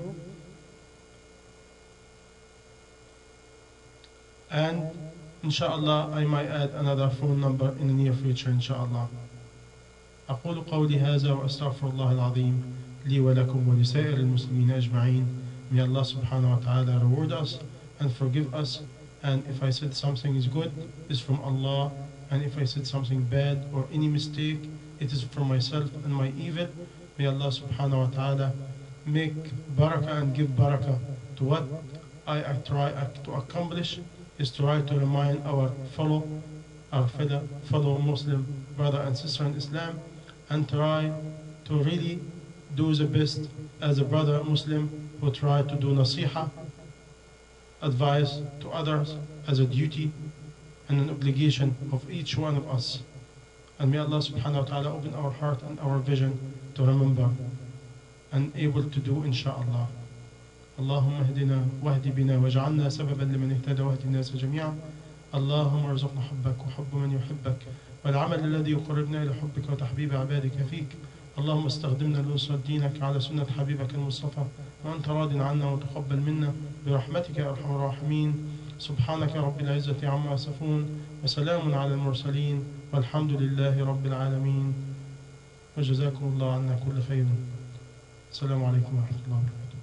And inshallah, I might add another phone number in the near future, inshallah. أقول قولي هذا وأستغفر الله العظيم لي ولكم ولسائر المسلمين أجمعين. May Allah subhanahu wa ta'ala reward us and forgive us. And if I said something is good, it's from Allah. And if I said something bad or any mistake, it is from myself and my evil. May Allah subhanahu wa ta'ala make barakah and give barakah to what I, I try to accomplish, is to try to remind our fellow, our fellow, fellow Muslim brother and sister in Islam, and try to really do the best as a brother Muslim who try to do nasiha, advice to others as a duty and an obligation of each one of us. And may Allah subhanahu wa ta'ala open our heart and our vision to remember and able to do, inshallah. اللهم اهدنا واهد بنا واجعلنا سببا لمن اهتدى واهد الناس جميعا. اللهم ارزقنا حبك وحب من يحبك والعمل الذي يقربنا إلى حبك وتحبيب عبادك فيك. اللهم استخدمنا لنصرة دينك على سنة حبيبك المصطفى وأنت راض عنا وتقبل منا برحمتك يا أرحم الراحمين. سبحانك رب العزة عما يصفون وسلام على المرسلين والحمد لله رب العالمين. وجزاكم الله عنا كل خير. السلام عليكم ورحمة الله وبركاته.